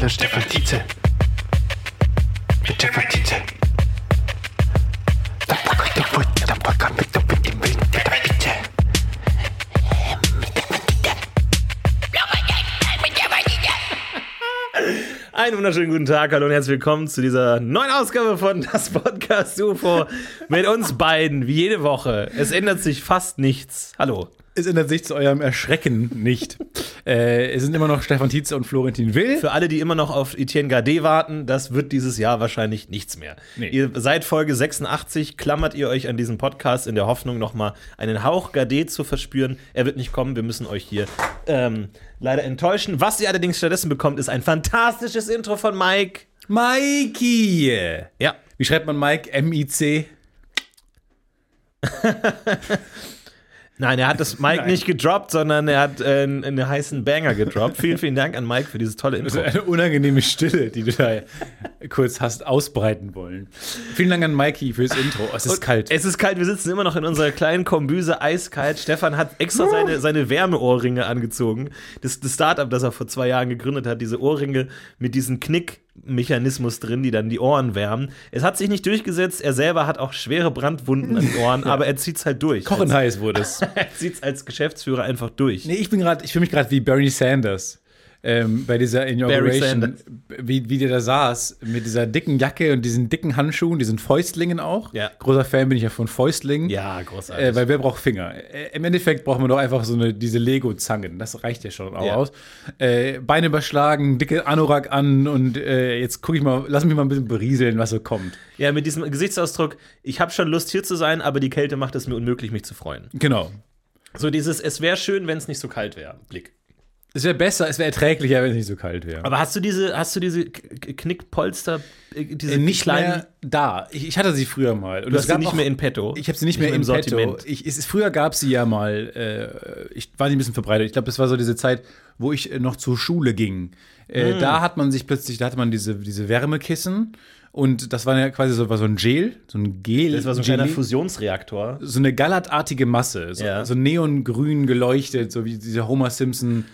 Hallo Stefan Tietze. Mit Stefan Tietze. Einen wunderschönen guten Tag, hallo und herzlich willkommen zu dieser neuen Ausgabe von Das Podcast UFO mit uns beiden, wie jede Woche. Es ändert sich fast nichts. Hallo. Es ändert sich zu eurem Erschrecken nicht. Es sind immer noch Stefan Tietze und Florentin Will. Für alle, die immer noch auf Etienne Gade warten, das wird dieses Jahr wahrscheinlich nichts mehr. Nee. Ihr seit Folge 86 klammert ihr euch an diesen Podcast in der Hoffnung, nochmal einen Hauch Gade zu verspüren. Er wird nicht kommen, wir müssen euch hier leider enttäuschen. Was ihr allerdings stattdessen bekommt, ist ein fantastisches Intro von Mike. Mikey! Ja. Wie schreibt man Mike? M-I-C? Nein, er hat das Mike nicht gedroppt, sondern er hat einen heißen Banger gedroppt. Vielen, vielen Dank an Mike für dieses tolle Das Intro. ist eine unangenehme Stille, die du da kurz hast ausbreiten wollen. Vielen Dank an Mikey fürs Intro. Es ist kalt. Es ist kalt, wir sitzen immer noch in unserer kleinen Kombüse, eiskalt. Stefan hat extra seine Wärmeohrringe angezogen. Das Startup, das er vor 2 Jahren gegründet hat, diese Ohrringe mit diesem Knickmechanismus drin, die dann die Ohren wärmen. Es hat sich nicht durchgesetzt, er selber hat auch schwere Brandwunden an den Ohren, aber er zieht's halt durch. Kochen heiß wurde es. Er zieht's als Geschäftsführer einfach durch. Nee, ich fühle mich gerade wie Bernie Sanders. Bei dieser Inauguration, wie der da saß, mit dieser dicken Jacke und diesen dicken Handschuhen, diesen Fäustlingen auch. Ja. Großer Fan bin ich ja von Fäustlingen. Ja, großartig. Weil wer braucht Finger? Im Endeffekt braucht man doch einfach diese Lego-Zangen. Das reicht ja schon auch aus. Beine überschlagen, dicke Anorak an und jetzt gucke ich mal, lass mich mal ein bisschen berieseln, was so kommt. Ja, mit diesem Gesichtsausdruck, ich habe schon Lust hier zu sein, aber die Kälte macht es mir unmöglich, mich zu freuen. Genau. So dieses, es wäre schön, wenn es nicht so kalt wäre, Blick. Es wäre besser, es wäre erträglicher, wenn es nicht so kalt wäre. Aber hast du diese Knickpolster, diese nicht kleinen, mehr da. Ich hatte sie früher mal. Und du hast es gab sie nicht auch, mehr in petto? Ich habe sie nicht mehr im Sortiment. Früher gab es sie ja mal, ich war nicht ein bisschen verbreitet. Ich glaube, das war so diese Zeit, wo ich noch zur Schule ging. Da hatte man diese Wärmekissen. Und das war ja quasi so ein Gel, so ein Gel. Das war so ein kleiner Fusionsreaktor. So eine gallertartige Masse, so neongrün geleuchtet, so wie diese Homer Simpson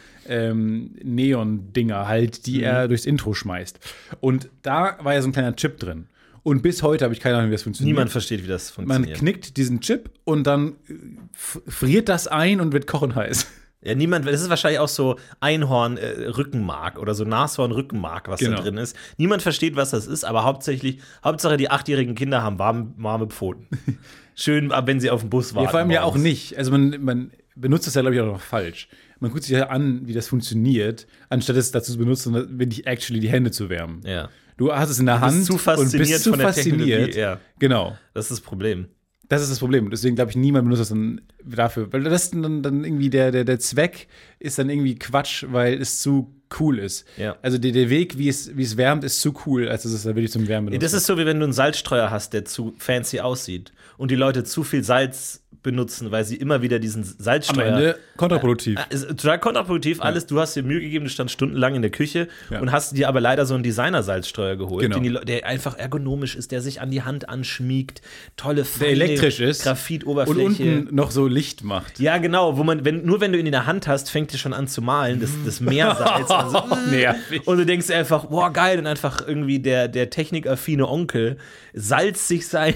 Neon-Dinger halt, die er durchs Intro schmeißt. Und da war ja so ein kleiner Chip drin. Und bis heute habe ich keine Ahnung, wie das funktioniert. Niemand versteht, wie das funktioniert. Man knickt diesen Chip und dann friert das ein und wird kochen heiß. Ja, das ist wahrscheinlich auch so Einhorn-Rückenmark oder so Nashorn-Rückenmark, was da drin ist. Niemand versteht, was das ist, aber Hauptsache die 8-jährigen Kinder haben warme Pfoten. Schön, wenn sie auf den Bus warten. Ja, vor allem morgens. ja auch nicht. Also man benutzt das ja, glaube ich, auch noch falsch. Man guckt sich ja an, wie das funktioniert, anstatt es dazu zu benutzen, wirklich actually die Hände zu wärmen. Ja. Du hast es in der Hand zu fasziniert und bist zu von der fasziniert. Technologie, ja. Genau. Das ist das Problem. Das ist das Problem. Deswegen glaube ich, niemand benutzt das dann dafür. Weil das dann irgendwie der Zweck ist dann irgendwie Quatsch, weil es zu cool ist. Ja. Also der Weg, wie es wärmt, ist zu cool, als dass es da wirklich zum Wärmen benutzt. Das ist so, wie wenn du einen Salzstreuer hast, der zu fancy aussieht und die Leute zu viel Salz benutzen, weil sie immer wieder diesen Salzstreuer. Am Ende kontraproduktiv. Ist total kontraproduktiv, alles. Du hast dir Mühe gegeben, du standst stundenlang in der Küche und hast dir aber leider so einen Designer-Salzstreuer geholt, Genau. der einfach ergonomisch ist, der sich an die Hand anschmiegt, tolle, Der elektrisch ist. Graphitoberfläche. Und unten noch so Licht macht. Ja, genau, nur wenn du ihn in der Hand hast, fängt er schon an zu malen, das Meersalz. Also, nervig. und du denkst einfach, boah, geil, und einfach irgendwie der technikaffine Onkel salzt sich sein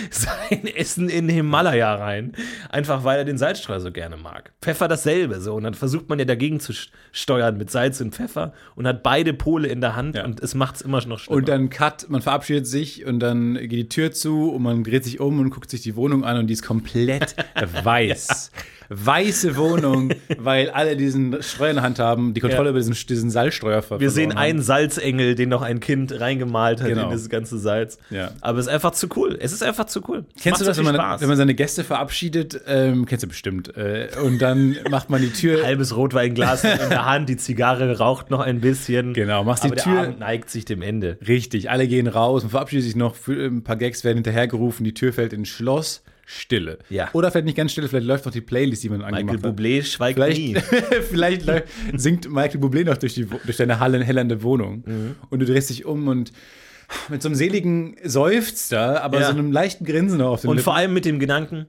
Essen in den Himalaya rein. Einfach, weil er den Salzstreuer so gerne mag. Pfeffer dasselbe, so. Und dann versucht man ja dagegen zu steuern mit Salz und Pfeffer und hat beide Pole in der Hand und es macht es immer noch schlimmer. Und dann Cut, man verabschiedet sich und dann geht die Tür zu und man dreht sich um und guckt sich die Wohnung an und die ist komplett weiß. Weiße Wohnung, weil alle diesen Streuer in der Hand haben, die Kontrolle über diesen Salzstreuer verloren. Wir sehen einen Salzengel, den noch ein Kind reingemalt hat Genau. in das ganze Salz. Ja. Aber es ist einfach zu cool. Es ist einfach zu cool. Kennst du das, wenn man seine Gäste verabschiedet? Kennst du bestimmt. Und dann macht man die Tür. Halbes Rotweinglas in der Hand, die Zigarre raucht noch ein bisschen. Genau, machst die aber Tür. Der Abend neigt sich dem Ende. Richtig, alle gehen raus und verabschieden sich noch. Ein paar Gags werden hinterhergerufen, die Tür fällt ins Schloss. Stille. Ja. Oder vielleicht nicht ganz stille, vielleicht läuft noch die Playlist, die man angemacht Michael hat. Bublé schweigt nie. Vielleicht singt Michael Bublé noch durch deine hellernde Wohnung. Und du drehst dich um und mit so einem seligen Seufzer, aber so einem leichten Grinsen auf den Und Lippen. vor allem mit dem Gedanken,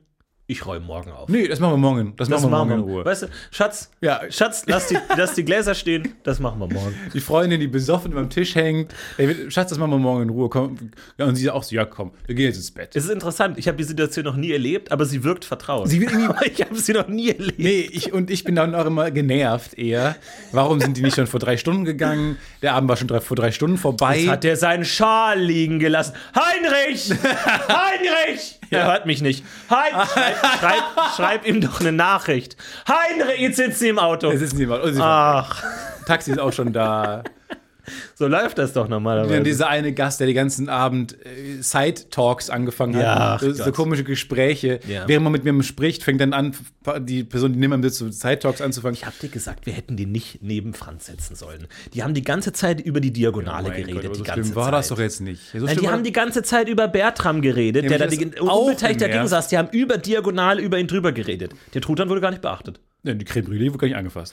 Ich räume morgen auf. Nee, das machen wir morgen. Das machen wir morgen in Ruhe. Weißt du, Schatz, Ja. Schatz, lass die Gläser stehen, das machen wir morgen. Die Freundin, die besoffen beim Tisch hängt. Ey, Schatz, das machen wir morgen in Ruhe. Komm. Ja, und sie auch so, ja komm, wir gehen jetzt ins Bett. Es ist interessant, ich habe die Situation noch nie erlebt, aber sie wirkt vertraut. Sie wird irgendwie- Aber ich habe sie noch nie erlebt. Nee, ich bin dann auch immer genervt eher. Warum sind die nicht schon vor 3 Stunden gegangen? Der Abend war schon vor 3 Stunden vorbei. Jetzt hat er seinen Schal liegen gelassen. Heinrich! Heinrich! Er hört mich nicht. Schreib ihm doch eine Nachricht. Heinrich, jetzt sitzt sie im Auto. Es ist niemand. Oh, Ach, Taxi ist auch schon da. so läuft das doch normalerweise. Dann dieser eine Gast, der den ganzen Abend Side-Talks angefangen hat. Ja, so Gott. komische Gespräche. Ja. Während man mit mir spricht, fängt dann an, die Person, die nimmer mit so Side-Talks anzufangen. Ich hab dir gesagt, wir hätten die nicht neben Franz setzen sollen. Die haben die ganze Zeit über die Diagonale geredet. aber so die ganze schlimm war Zeit. das doch jetzt nicht. So Nein, schlimm die war- haben die ganze Zeit über Bertram geredet, Ja, der da mich das die auch unbeteiligt dagegen genervt. saß. Die haben über Diagonal über ihn drüber geredet. Der Truthahn wurde gar nicht beachtet. Ja, die Creme Brûlée wurde gar nicht angefasst.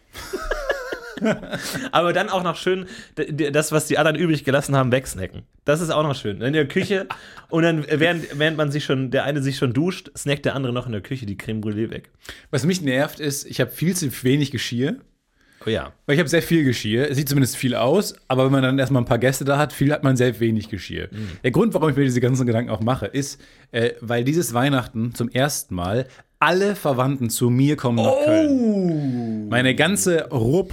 Aber dann auch noch schön das, was die anderen übrig gelassen haben, wegsnacken. Das ist auch noch schön. In der Küche und dann, während man sich schon, der eine sich schon duscht, snackt der andere noch in der Küche die Creme Brûlée weg. Was mich nervt, ist, ich habe viel zu wenig Geschirr. Oh ja. Weil ich habe sehr viel Geschirr. Es sieht zumindest viel aus, aber wenn man dann erstmal ein paar Gäste da hat, hat man sehr wenig Geschirr. Der Grund, warum ich mir diese ganzen Gedanken auch mache, ist, weil dieses Weihnachten zum ersten Mal alle Verwandten zu mir kommen nach Köln. Meine ganze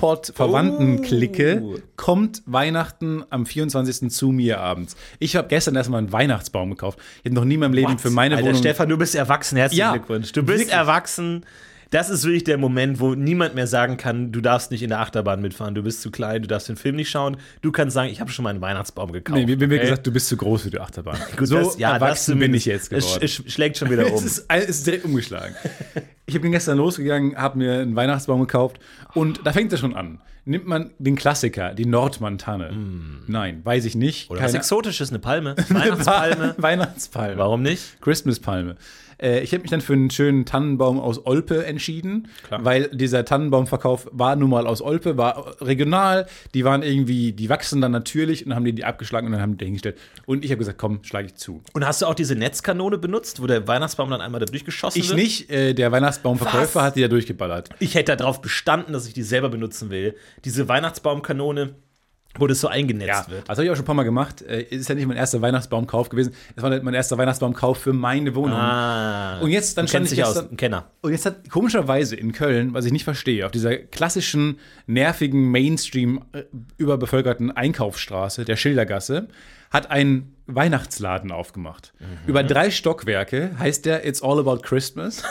Ruhrpott-Verwandten-Clique kommt Weihnachten am 24. zu mir abends. Ich habe gestern erstmal einen Weihnachtsbaum gekauft. Ich habe noch nie in meinem Leben für meine Alter, Wohnung... Stefan, du bist erwachsen. Herzlichen Ja, Glückwunsch. Du bist wirklich. erwachsen. Das ist wirklich der Moment, wo niemand mehr sagen kann, du darfst nicht in der Achterbahn mitfahren, du bist zu klein, du darfst den Film nicht schauen. Du kannst sagen, ich habe schon mal einen Weihnachtsbaum gekauft. Nee, mir wird okay? gesagt, du bist zu groß für die Achterbahn. Gut, so das erwachsen bin ich zumindest. jetzt geworden. Es schlägt schon wieder um. Es ist direkt umgeschlagen. Ich bin gestern losgegangen, habe mir einen Weihnachtsbaum gekauft und da fängt es schon an. Nimmt man den Klassiker, die Nordmann-Tanne? Nein, weiß ich nicht. Oder was Exotisches, eine Palme, Weihnachtspalme. Weihnachtspalme. Warum nicht? Christmas-Palme. Ich habe mich dann für einen schönen Tannenbaum aus Olpe entschieden, Klar. weil dieser Tannenbaumverkauf war nun mal aus Olpe, war regional. Die waren irgendwie, die wachsen dann natürlich und dann haben die abgeschlagen und dann haben die hingestellt. Und ich habe gesagt, komm, schlage ich zu. Und hast du auch diese Netzkanone benutzt, wo der Weihnachtsbaum dann einmal da durchgeschossen Ich wird? nicht, der Weihnachtsbaumverkäufer Was? hat die da durchgeballert. Ich hätte darauf bestanden, dass ich die selber benutzen will. Diese Weihnachtsbaumkanone, wo das so eingenetzt wird. Das habe ich auch schon ein paar Mal gemacht. Ist ja nicht mein erster Weihnachtsbaumkauf gewesen. Das war mein erster Weihnachtsbaumkauf für meine Wohnung. Und jetzt dann du kennst dich aus, gestern- ein Kenner. Und jetzt hat komischerweise in Köln, was ich nicht verstehe, auf dieser klassischen, nervigen, Mainstream überbevölkerten Einkaufsstraße, der Schildergasse, hat ein Weihnachtsladen aufgemacht. Über 3 Stockwerke heißt der It's All About Christmas.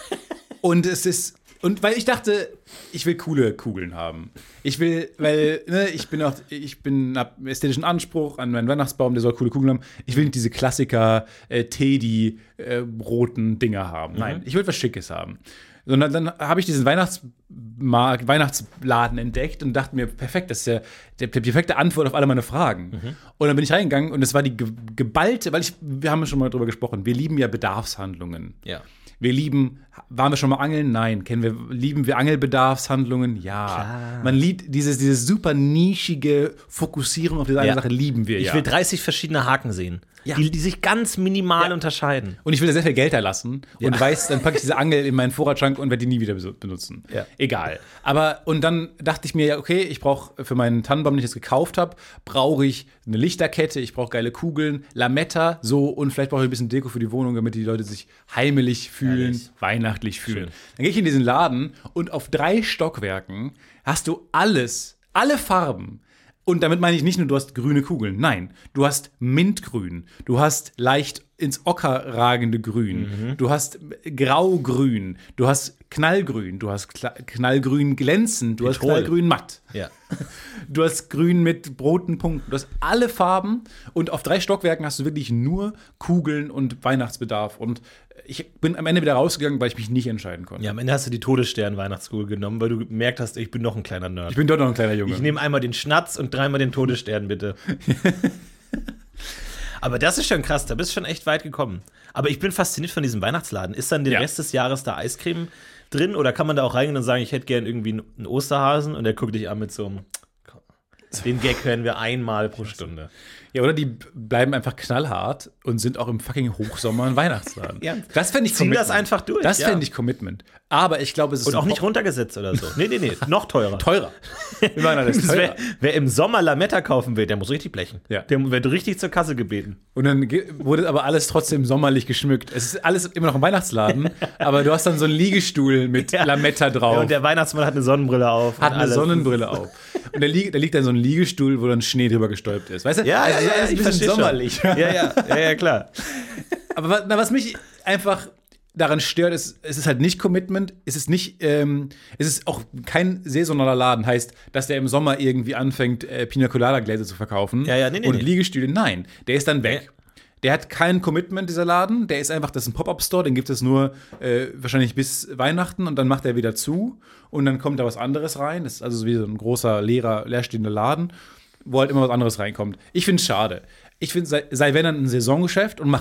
Und es ist. Und weil ich dachte, ich will coole Kugeln haben. Ich will, weil, ne, hab einen ästhetischen Anspruch an meinen Weihnachtsbaum, der soll coole Kugeln haben. Ich will nicht diese Klassiker Teddy roten Dinger haben. Nein, ich will was Schickes haben. Sondern dann habe ich diesen Weihnachtsladen entdeckt und dachte mir, perfekt, das ist ja die perfekte Antwort auf alle meine Fragen. Und dann bin ich reingegangen und es war die geballte, wir haben ja schon mal drüber gesprochen, wir lieben ja Bedarfshandlungen. Ja. Waren wir schon mal angeln? Nein. Lieben wir Angelbedarfshandlungen? Ja. Klar. Man liebt diese super nischige Fokussierung auf diese eine Ja. Sache, lieben wir Ich ja. will 30 verschiedene Haken sehen, Ja. die sich ganz minimal Ja. unterscheiden. Und ich will da sehr viel Geld erlassen und Ja. weiß, dann packe ich diese Angel in meinen Vorratsschrank und werde die nie wieder benutzen. Ja. Egal. Und dann dachte ich mir, ja, okay, ich brauche für meinen Tannenbaum, den ich jetzt gekauft habe, brauche ich eine Lichterkette, ich brauche geile Kugeln, Lametta, so, und vielleicht brauche ich ein bisschen Deko für die Wohnung, damit die Leute sich heimelig fühlen, Herrlich. weihnachtlich fühlen. Schön. Dann gehe ich in diesen Laden und auf 3 Stockwerken hast du alle Farben. Und damit meine ich nicht nur, du hast grüne Kugeln. Nein, du hast Mintgrün. Du hast leicht ins Ocker ragende Grün. Du hast Graugrün. Du hast Knallgrün. Du hast Knallgrün glänzend. Du hast Petrol. Knallgrün matt. Ja. Du hast Grün mit roten Punkten. Du hast alle Farben. Und auf 3 Stockwerken hast du wirklich nur Kugeln und Weihnachtsbedarf. Und ich bin am Ende wieder rausgegangen, weil ich mich nicht entscheiden konnte. Ja, am Ende hast du die Todesstern-Weihnachtskugel genommen, weil du gemerkt hast, ich bin noch ein kleiner Nerd. Ich bin dort noch ein kleiner Junge. Ich nehme einmal den Schnatz und 3-mal den Todesstern, bitte. Aber das ist schon krass, da bist du schon echt weit gekommen. Aber ich bin fasziniert von diesem Weihnachtsladen. Ist dann den Ja. Rest des Jahres da Eiscreme drin oder kann man da auch reingehen und sagen, ich hätte gern irgendwie einen Osterhasen und der guckt dich an mit so einem Den Gag hören wir einmal pro Stunde. Ja, oder die bleiben einfach knallhart und sind auch im fucking Hochsommer ein Weihnachtsladen. Ja. Das fände ich Ziehen Commitment. das einfach durch, Das ja. fände ich Commitment. Aber ich glaube, es ist Und auch nicht runtergesetzt oder so. Nee, noch teurer. teurer. Wir machen alles teurer. Wer im Sommer Lametta kaufen will, der muss richtig blechen. Ja. Der wird richtig zur Kasse gebeten. Und dann wurde aber alles trotzdem sommerlich geschmückt. Es ist alles immer noch ein Weihnachtsladen, aber du hast dann so einen Liegestuhl mit Ja. Lametta drauf. Ja, und der Weihnachtsmann hat eine Sonnenbrille auf. hat und eine alles. Sonnenbrille auf. Und da liegt dann so ein Liegestuhl, wo dann Schnee drüber gestolpt ist. Weißt du? Ja, Also, ja, das ist ein ich bisschen verstehe schon. sommerlich. Ja, klar. Aber was mich einfach daran stört, ist, es ist halt nicht Commitment, es ist nicht, es ist auch kein saisonaler Laden, heißt, dass der im Sommer irgendwie anfängt, Pina Colada Gläser zu verkaufen Nee. und Liegestühle. Nein, der ist dann weg. Der hat kein Commitment, dieser Laden. Der ist einfach, das ist ein Pop-Up-Store, den gibt es nur wahrscheinlich bis Weihnachten und dann macht er wieder zu und dann kommt da was anderes rein. Das ist also wie so ein großer, leerstehender Laden, wo halt immer was anderes reinkommt. Ich finde es schade. Ich finde, sei wenn dann ein Saisongeschäft und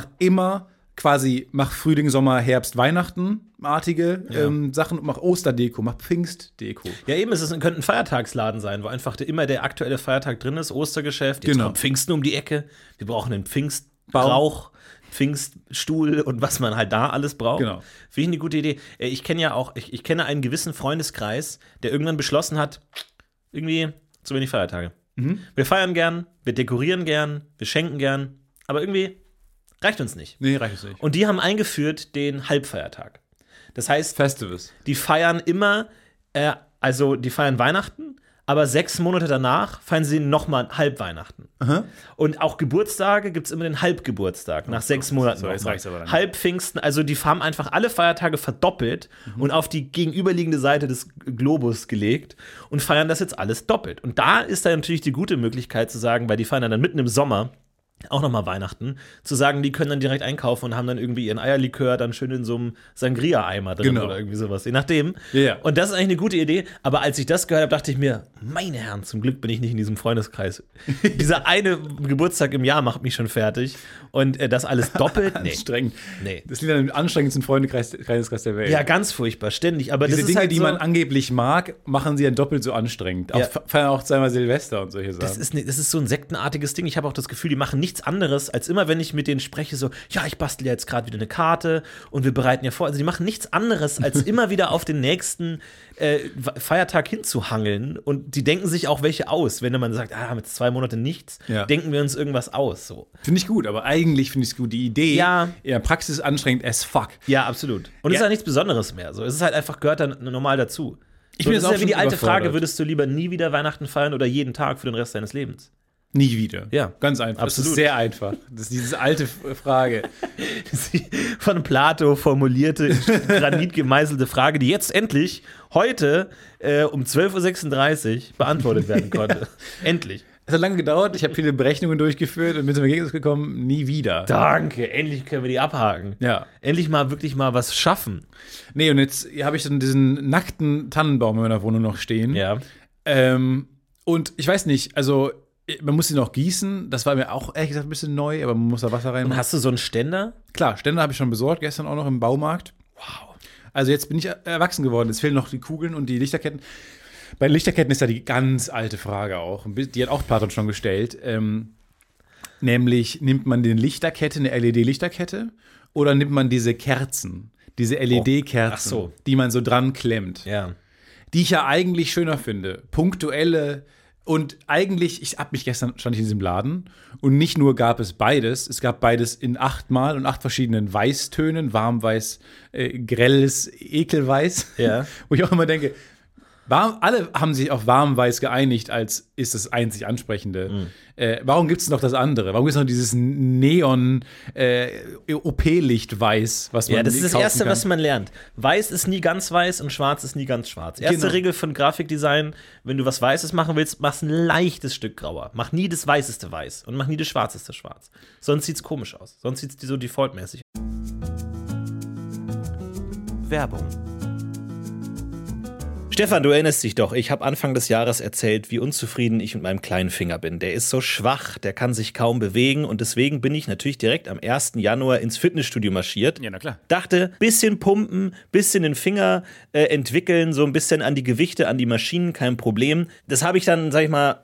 mach Frühling, Sommer, Herbst, Weihnachten-artige Sachen und mach Osterdeko, mach Pfingstdeko. Ja, eben, könnte ein Feiertagsladen sein, wo einfach immer der aktuelle Feiertag drin ist, Ostergeschäft, jetzt Genau. kommt Pfingsten um die Ecke, wir brauchen einen Pfingstbrauch, Pfingststuhl und was man halt da alles braucht. Genau. Finde ich eine gute Idee. Ich kenne einen gewissen Freundeskreis, der irgendwann beschlossen hat, irgendwie zu wenig Feiertage. Wir feiern gern, wir dekorieren gern, wir schenken gern, aber irgendwie reicht uns nicht. Nee, reicht es nicht. Und die haben eingeführt den Halbfeiertag. Das heißt, Festivals. die feiern immer, die feiern Weihnachten, aber 6 Monate danach feiern sie nochmal Halbweihnachten. Und auch Geburtstage gibt es immer den Halbgeburtstag, nach 6 Monaten. So, jetzt nochmal. reicht's aber dann. Halbpfingsten, also die haben einfach alle Feiertage verdoppelt und auf die gegenüberliegende Seite des Globus gelegt und feiern das jetzt alles doppelt. Und da ist dann natürlich die gute Möglichkeit zu sagen, weil die feiern dann mitten im Sommer, auch nochmal Weihnachten, zu sagen, die können dann direkt einkaufen und haben dann irgendwie ihren Eierlikör dann schön in so einem Sangria-Eimer drin Genau. oder irgendwie sowas, je nachdem. Ja. Und das ist eigentlich eine gute Idee, aber als ich das gehört habe, dachte ich mir, meine Herren, zum Glück bin ich nicht in diesem Freundeskreis. Dieser eine Geburtstag im Jahr macht mich schon fertig und das alles doppelt, nee. Anstrengend. Nee. Das liegt an dem anstrengendsten Freundeskreis der Welt. Ja, ganz furchtbar, ständig, aber Diese das ist Dinge, halt die so, man angeblich mag, machen sie dann doppelt so anstrengend. Ja. Feiern auch zweimal Silvester und solche Sachen. das ist so ein sektenartiges Ding. Ich habe auch das Gefühl, die machen nichts anderes, als immer, wenn ich mit denen spreche, so, ja, ich bastel ja jetzt gerade wieder eine Karte und wir bereiten ja vor. Also die machen nichts anderes, als immer wieder auf den nächsten Feiertag hinzuhangeln. Und die denken sich auch welche aus. Wenn man sagt, haben jetzt 2 Monate nichts, Ja. denken wir uns irgendwas aus. So. Finde ich gut, aber eigentlich finde ich es gut. Die Idee Ja. in der Praxis anstrengend as fuck. Ja, absolut. Und es ist ja nichts Besonderes mehr. So. Es ist halt einfach, gehört dann normal dazu. Ich So, bin das jetzt ist auch ja wie die schon alte Frage, überfordert. würdest du lieber nie wieder Weihnachten feiern oder jeden Tag für den Rest deines Lebens? Nie wieder. Ja. Ganz einfach. Das Absolut. ist sehr einfach. Das ist diese alte Frage. Die von Plato formulierte, in Granit gemeißelte Frage, die jetzt endlich heute um 12:36 Uhr beantwortet werden konnte. Endlich. Es hat lange gedauert, ich habe viele Berechnungen durchgeführt und bin zum Ergebnis gekommen, nie wieder. Danke, endlich können wir die abhaken. Ja. Endlich mal wirklich mal was schaffen. Nee, und jetzt habe ich dann diesen nackten Tannenbaum in meiner Wohnung noch stehen. Ja. Und ich weiß nicht, also man muss ihn noch gießen. Das war mir auch ehrlich gesagt ein bisschen neu, aber man muss da Wasser Und reinmachen. hast du so einen Ständer? Klar, Ständer habe ich schon besorgt, gestern auch noch im Baumarkt. Wow. Also jetzt bin ich erwachsen geworden. Jetzt fehlen noch die Kugeln und die Lichterketten. Bei den Lichterketten ist ja die ganz alte Frage auch. Die hat auch Platon schon gestellt. Nämlich, nimmt man eine Lichterkette, eine LED-Lichterkette, oder nimmt man diese Kerzen, diese LED-Kerzen, ach so. die man so dran klemmt? Ja. Die ich ja eigentlich schöner finde. Punktuelle. Und eigentlich, stand ich in diesem Laden und nicht nur gab es beides, es gab beides in 8-mal und 8 verschiedenen Weißtönen, warmweiß, grelles Ekelweiß, Ja. wo ich auch immer denke, alle haben sich auf warmweiß geeinigt, als ist das einzig Ansprechende. Warum gibt es noch das andere? Warum gibt es noch dieses Neon OP-Licht-Weiß, was man Ja, das ist das kaufen Erste, kann? was man lernt. Weiß ist nie ganz weiß und schwarz ist nie ganz schwarz. Erste Genau. Regel von Grafikdesign, wenn du was Weißes machen willst, machst ein leichtes Stück grauer. Mach nie das weißeste weiß und mach nie das schwarzeste schwarz. Sonst sieht's komisch aus. Sonst sieht's so defaultmäßig aus. Werbung. Stefan, du erinnerst dich doch, ich habe Anfang des Jahres erzählt, wie unzufrieden ich mit meinem kleinen Finger bin. Der ist so schwach, der kann sich kaum bewegen und deswegen bin ich natürlich direkt am 1. Januar ins Fitnessstudio marschiert. Ja, na klar. Dachte, bisschen pumpen, bisschen den Finger entwickeln, so ein bisschen an die Gewichte, an die Maschinen, kein Problem. Das habe ich dann, sag ich mal,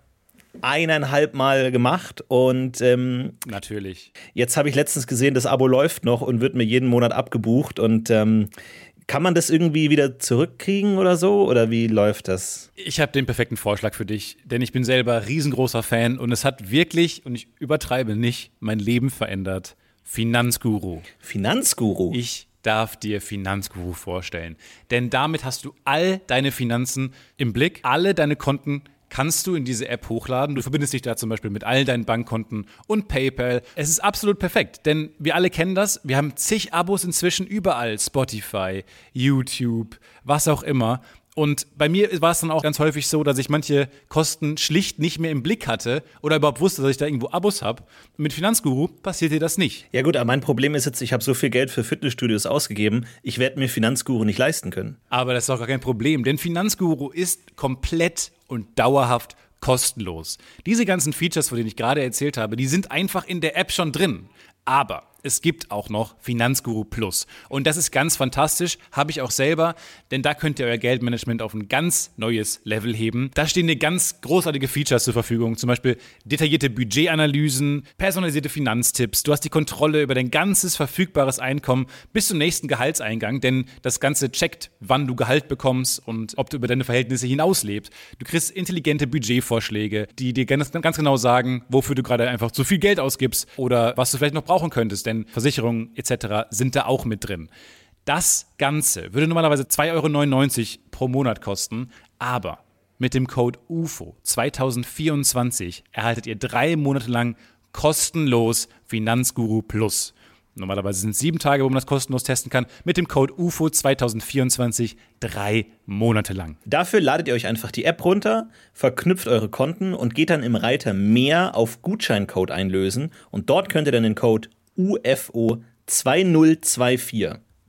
1,5 Mal gemacht und Natürlich. jetzt habe ich letztens gesehen, das Abo läuft noch und wird mir jeden Monat abgebucht und kann man das irgendwie wieder zurückkriegen oder so? Oder wie läuft das? Ich habe den perfekten Vorschlag für dich, denn ich bin selber riesengroßer Fan und es hat wirklich, und ich übertreibe nicht, mein Leben verändert. Finanzguru. Finanzguru? Ich darf dir Finanzguru vorstellen, denn damit hast du all deine Finanzen im Blick, alle deine Konten kannst du in diese App hochladen. Du verbindest dich da zum Beispiel mit all deinen Bankkonten und PayPal. Es ist absolut perfekt, denn wir alle kennen das. Wir haben zig Abos inzwischen überall. Spotify, YouTube, was auch immer. Und bei mir war es dann auch ganz häufig so, dass ich manche Kosten schlicht nicht mehr im Blick hatte oder überhaupt wusste, dass ich da irgendwo Abos habe. Mit Finanzguru passiert dir das nicht. Ja gut, aber mein Problem ist jetzt, ich habe so viel Geld für Fitnessstudios ausgegeben, ich werde mir Finanzguru nicht leisten können. Aber das ist doch gar kein Problem, denn Finanzguru ist komplett und dauerhaft kostenlos. Diese ganzen Features, von denen ich gerade erzählt habe, die sind einfach in der App schon drin. Aber es gibt auch noch Finanzguru Plus. Und das ist ganz fantastisch, habe ich auch selber, denn da könnt ihr euer Geldmanagement auf ein ganz neues Level heben. Da stehen dir ganz großartige Features zur Verfügung, zum Beispiel detaillierte Budgetanalysen, personalisierte Finanztipps. Du hast die Kontrolle über dein ganzes verfügbares Einkommen bis zum nächsten Gehaltseingang, denn das Ganze checkt, wann du Gehalt bekommst und ob du über deine Verhältnisse hinauslebst. Du kriegst intelligente Budgetvorschläge, die dir ganz genau sagen, wofür du gerade einfach zu viel Geld ausgibst oder was du vielleicht noch brauchen könntest, denn Versicherungen etc. sind da auch mit drin. Das Ganze würde normalerweise 2,99 € pro Monat kosten, aber mit dem Code UFO 2024 erhaltet ihr 3 Monate lang kostenlos Finanzguru Plus. Normalerweise sind es 7 Tage, wo man das kostenlos testen kann. Mit dem Code UFO 2024 3 Monate lang. Dafür ladet ihr euch einfach die App runter, verknüpft eure Konten und geht dann im Reiter Mehr auf Gutscheincode einlösen. Und dort könnt ihr dann den Code UFO 2024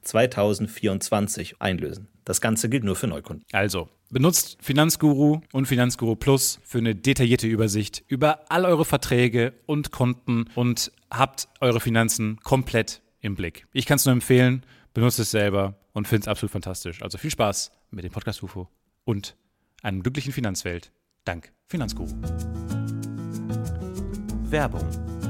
2024 einlösen. Das Ganze gilt nur für Neukunden. Also, benutzt Finanzguru und Finanzguru Plus für eine detaillierte Übersicht über all eure Verträge und Konten und habt eure Finanzen komplett im Blick. Ich kann es nur empfehlen, benutzt es selber und finde es absolut fantastisch. Also viel Spaß mit dem Podcast UFO und einer glücklichen Finanzwelt. Dank Finanzguru. Werbung.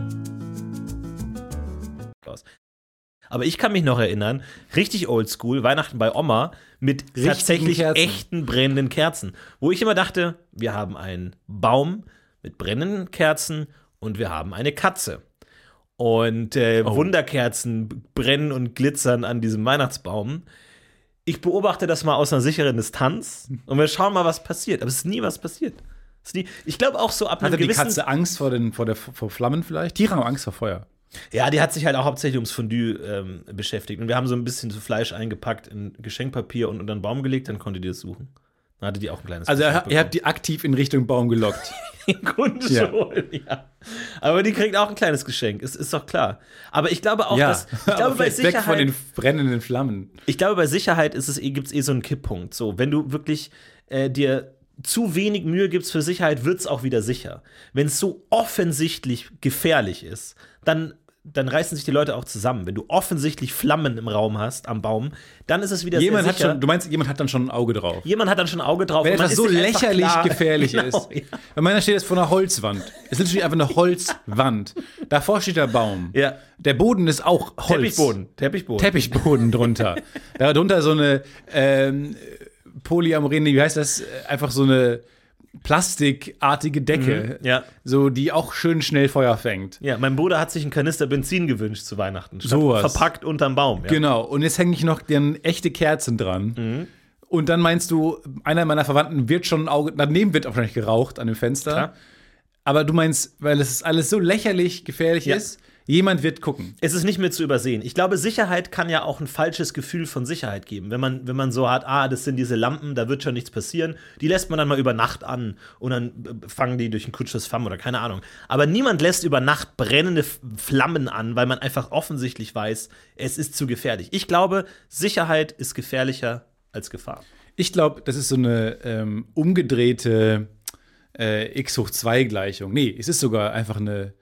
Aber ich kann mich noch erinnern, richtig oldschool, Weihnachten bei Oma mit tatsächlich Kerzen. echten brennenden Kerzen. Wo ich immer dachte, wir haben einen Baum mit brennenden Kerzen und wir haben eine Katze. Und Wunderkerzen brennen und glitzern an diesem Weihnachtsbaum. Ich beobachte das mal aus einer sicheren Distanz und wir schauen mal, was passiert. Aber es ist nie was passiert. Ich glaube auch so ab einem Hatte die gewissen... Katze Angst vor Flammen vielleicht? Tiere haben Angst vor Feuer. Ja, die hat sich halt auch hauptsächlich ums Fondue beschäftigt. Und wir haben so ein bisschen so Fleisch eingepackt in Geschenkpapier und unter den Baum gelegt, dann konnte die das suchen. Dann hatte die auch ein kleines Also Geschenk ihr habt die aktiv in Richtung Baum gelockt. Im Grunde schon, ja. Aber die kriegt auch ein kleines Geschenk, ist doch klar. Aber ich glaube auch, dass ich glaube, bei weg von den Sicherheit, brennenden Flammen. ich glaube, bei Sicherheit gibt es so einen Kipppunkt. So, wenn du wirklich dir zu wenig Mühe gibst für Sicherheit, wird es auch wieder sicher. Wenn es so offensichtlich gefährlich ist, dann reißen sich die Leute auch zusammen. Wenn du offensichtlich Flammen im Raum hast, am Baum, dann ist es wieder sehr sicher. Du meinst, jemand hat dann schon ein Auge drauf. Jemand hat dann schon ein Auge drauf. Wenn und man etwas ist so sich einfach lächerlich klar, gefährlich genau, ist. Ja. Bei meiner steht es vor einer Holzwand. Es ist natürlich einfach eine Holzwand. Davor steht der Baum. Ja. Der Boden ist auch Holz. Teppichboden drunter. Darunter so eine Polyamorene, wie heißt das? Einfach so eine plastikartige Decke, ja. so die auch schön schnell Feuer fängt. Ja, mein Bruder hat sich einen Kanister Benzin gewünscht zu Weihnachten. Sowas. Verpackt unterm Baum. Ja. Genau, und jetzt hänge ich noch echte Kerzen dran. Und dann meinst du, einer meiner Verwandten wird schon ein Auge, daneben wird auch wahrscheinlich geraucht an dem Fenster. Klar. Aber du meinst, weil es alles so lächerlich gefährlich Ja. ist, jemand wird gucken. Es ist nicht mehr zu übersehen. Ich glaube, Sicherheit kann ja auch ein falsches Gefühl von Sicherheit geben. Wenn man so hat, das sind diese Lampen, da wird schon nichts passieren, die lässt man dann mal über Nacht an und dann fangen die durch ein Kutsches Flamm oder keine Ahnung. Aber niemand lässt über Nacht brennende Flammen an, weil man einfach offensichtlich weiß, es ist zu gefährlich. Ich glaube, Sicherheit ist gefährlicher als Gefahr. Ich glaube, das ist so eine umgedrehte x2-Gleichung. Nee, es ist sogar einfach eine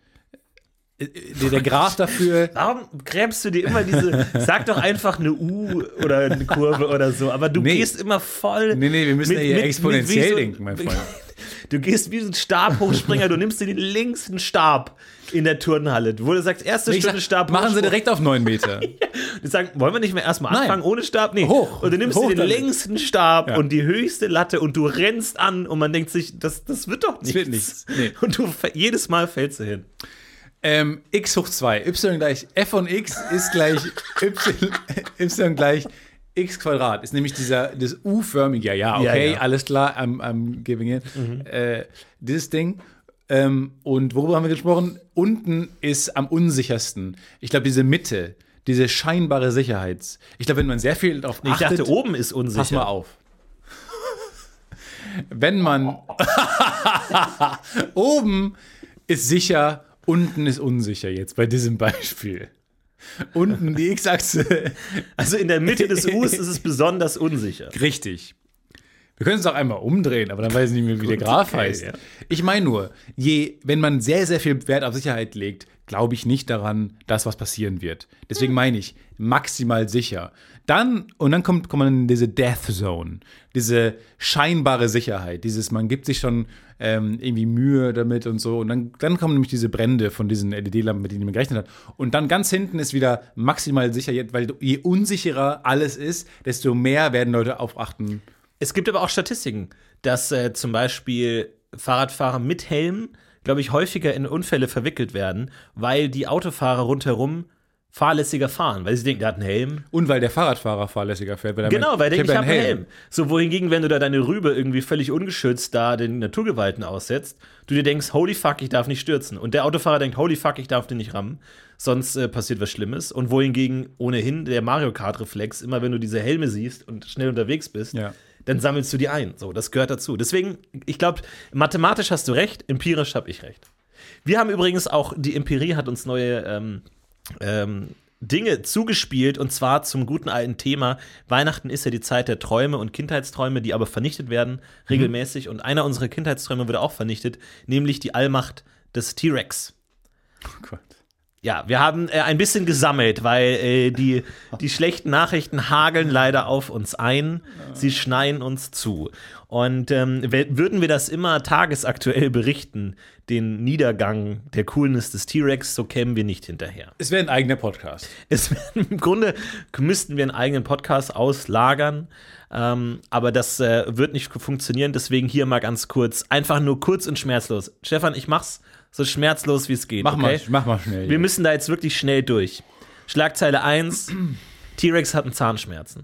der Graph dafür. Warum gräbst du dir immer sag doch einfach eine U oder eine Kurve oder so, aber du gehst immer voll. Nee, wir müssen ja hier exponentiell wie so, denken, mein Freund. Du gehst wie ein Stabhochspringer, du nimmst dir den längsten Stab in der Turnhalle, wo du sagst, erste Stunde Stab. Machen sie direkt auf 9 Meter. Die sagen, wollen wir nicht mehr erstmal anfangen ohne Stab? Nee. Hoch. Und du nimmst dir den damit. längsten Stab und die höchste Latte und du rennst an und man denkt sich, das wird doch nichts. Das wird nichts. Nee. Und jedes Mal fällst du hin. X hoch 2. Y gleich f von x ist gleich y gleich x Quadrat. Ist nämlich das U-förmige. Ja, okay, Ja. alles klar, I'm giving it. Dieses Ding. Und worüber haben wir gesprochen? Unten ist am unsichersten. Ich glaube, diese Mitte, diese scheinbare Sicherheit. Ich glaube, wenn man sehr viel darauf Ich achtet. dachte, oben ist unsicher. Pass mal auf. Wenn man oben ist sicher, unten ist unsicher jetzt bei diesem Beispiel. Unten die X-Achse. Also in der Mitte des U's ist es besonders unsicher. Richtig. Wir können es auch einmal umdrehen, aber dann weiß ich nicht mehr, wie der Graph okay, heißt. ja. Ich meine nur, wenn man sehr, sehr viel Wert auf Sicherheit legt, glaube ich nicht daran, dass was passieren wird. Deswegen meine ich, maximal sicher. Dann kommt man in diese Death Zone, diese scheinbare Sicherheit, man gibt sich schon irgendwie Mühe damit und so. Und dann kommen nämlich diese Brände von diesen LED-Lampen, mit denen man gerechnet hat. Und dann ganz hinten ist wieder maximal sicher, weil je unsicherer alles ist, desto mehr werden Leute aufachten. Es gibt aber auch Statistiken, dass zum Beispiel Fahrradfahrer mit Helm, glaube ich, häufiger in Unfälle verwickelt werden, weil die Autofahrer rundherum fahrlässiger fahren, weil sie denken, der hat einen Helm. Und weil der Fahrradfahrer fahrlässiger fährt. Weil Genau, weil der denkt, ich habe einen Helm. Helm. So, wohingegen, wenn du da deine Rübe irgendwie völlig ungeschützt da den Naturgewalten aussetzt, du dir denkst, holy fuck, ich darf nicht stürzen. Und der Autofahrer denkt, holy fuck, ich darf den nicht rammen, sonst passiert was Schlimmes. Und wohingegen ohnehin der Mario Kart-Reflex, immer wenn du diese Helme siehst und schnell unterwegs bist, dann sammelst du die ein. So, das gehört dazu. Deswegen, ich glaube, mathematisch hast du recht, empirisch habe ich recht. Wir haben übrigens auch, die Empirie hat uns neue Dinge zugespielt, und zwar zum guten alten Thema. Weihnachten ist ja die Zeit der Träume und Kindheitsträume, die aber vernichtet werden regelmäßig. Und einer unserer Kindheitsträume wurde auch vernichtet, nämlich die Allmacht des T-Rex. Oh Gott. Ja, wir haben ein bisschen gesammelt, weil die schlechten Nachrichten hageln leider auf uns ein. Sie schneien uns zu. Und würden wir das immer tagesaktuell berichten, den Niedergang der Coolness des T-Rex, so kämen wir nicht hinterher. Es wäre ein eigener Podcast. Im Grunde müssten wir einen eigenen Podcast auslagern, aber das wird nicht funktionieren. Deswegen hier mal ganz kurz, einfach nur kurz und schmerzlos. Stefan, ich mach's so schmerzlos, wie es geht. Mach okay? mal schnell. Wir müssen da jetzt wirklich schnell durch. Schlagzeile 1, T-Rex hatten Zahnschmerzen.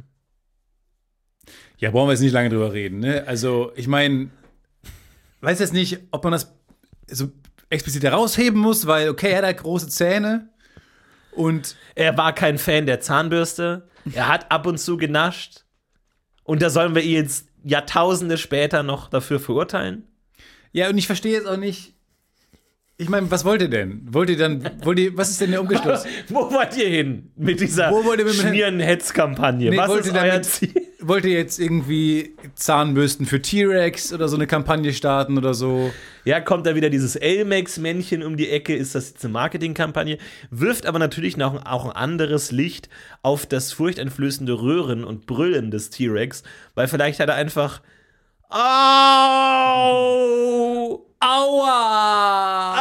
Ja, brauchen wir jetzt nicht lange drüber reden, ne? Also, ich meine, weiß jetzt nicht, ob man das so explizit herausheben muss, weil, okay, er hat große Zähne und Er war kein Fan der Zahnbürste. Er hat ab und zu genascht. Und da sollen wir ihn jetzt Jahrtausende später noch dafür verurteilen? ja, und ich verstehe jetzt auch nicht, ich meine, was wollt ihr denn? Was ist denn der Umgeschluss? Wo wollt ihr hin mit dieser Wo wollt ihr mit- Schmieren-Hetz-Kampagne? Nee, Was wollt ist ihr euer damit- Ziel? Wollt ihr jetzt irgendwie Zahnbürsten für T-Rex oder so eine Kampagne starten oder so? Ja, kommt da wieder dieses Elmex-Männchen um die Ecke? Ist das jetzt eine Marketingkampagne? Wirft aber natürlich noch auch ein anderes Licht auf das furchteinflößende Röhren und Brüllen des T-Rex, weil vielleicht hat er einfach Au! Aua!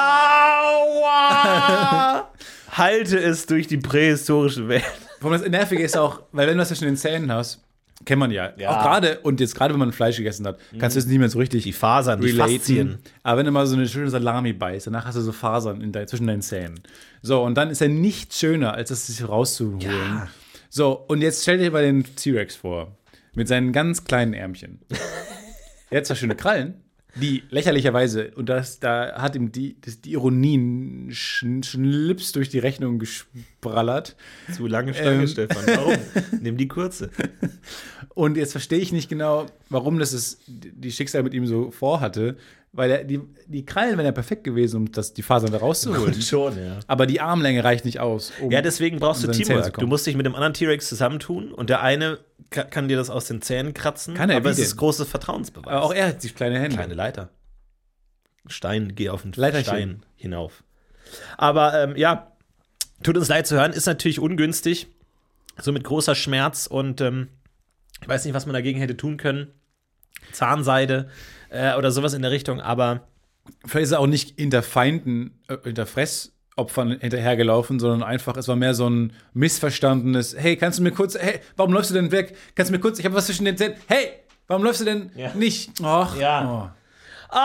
Aua! Halte es durch die prähistorische Welt. Vor allem das Nervige ist auch, weil wenn du das zwischen den Zähnen hast, kennt man ja. Auch gerade, und jetzt gerade, wenn man Fleisch gegessen hat, kannst du es nicht mehr so richtig Die Fasern, die relaten. Faszien. Aber wenn du mal so eine schöne Salami beißt, danach hast du so Fasern zwischen deinen Zähnen. So, und dann ist ja nichts schöner, als das sich rauszuholen. Ja. So, und jetzt stell dir mal den T-Rex vor, mit seinen ganz kleinen Ärmchen. Er hat zwar schöne Krallen, die lächerlicherweise, und da hat ihm die Ironien schlips durch die Rechnung gesprallert. Zu lange Stange, Stefan. Warum? Nimm die kurze. Und jetzt verstehe ich nicht genau, warum die Schicksal mit ihm so vorhatte, weil er die Krallen wären ja perfekt gewesen, um die Fasern da rauszuholen. Schon, ja. Aber die Armlänge reicht nicht aus. Ja, deswegen brauchst du um seine Zähne zu Teamwork. kommen. Du musst dich mit dem anderen T-Rex zusammentun und der eine kann dir das aus den Zähnen kratzen, Kann er, aber wie es denn? ist große Vertrauensbeweis. Aber auch er hat sich kleine Hände. Kleine Leiter. Stein, geh auf den Leiterchen. Stein hinauf. Aber ja, tut uns leid zu hören, ist natürlich ungünstig, so mit großer Schmerz und ich weiß nicht, was man dagegen hätte tun können. Zahnseide oder sowas in der Richtung, aber Vielleicht ist er auch nicht hinter Feinden, hinter Fressopfern hinterhergelaufen, sondern einfach, es war mehr so ein missverstandenes, hey, kannst du mir kurz, hey, warum läufst du denn weg? Kannst du mir kurz, ich habe was zwischen den Zähnen, hey, warum läufst du denn nicht? Och, Ja. oh.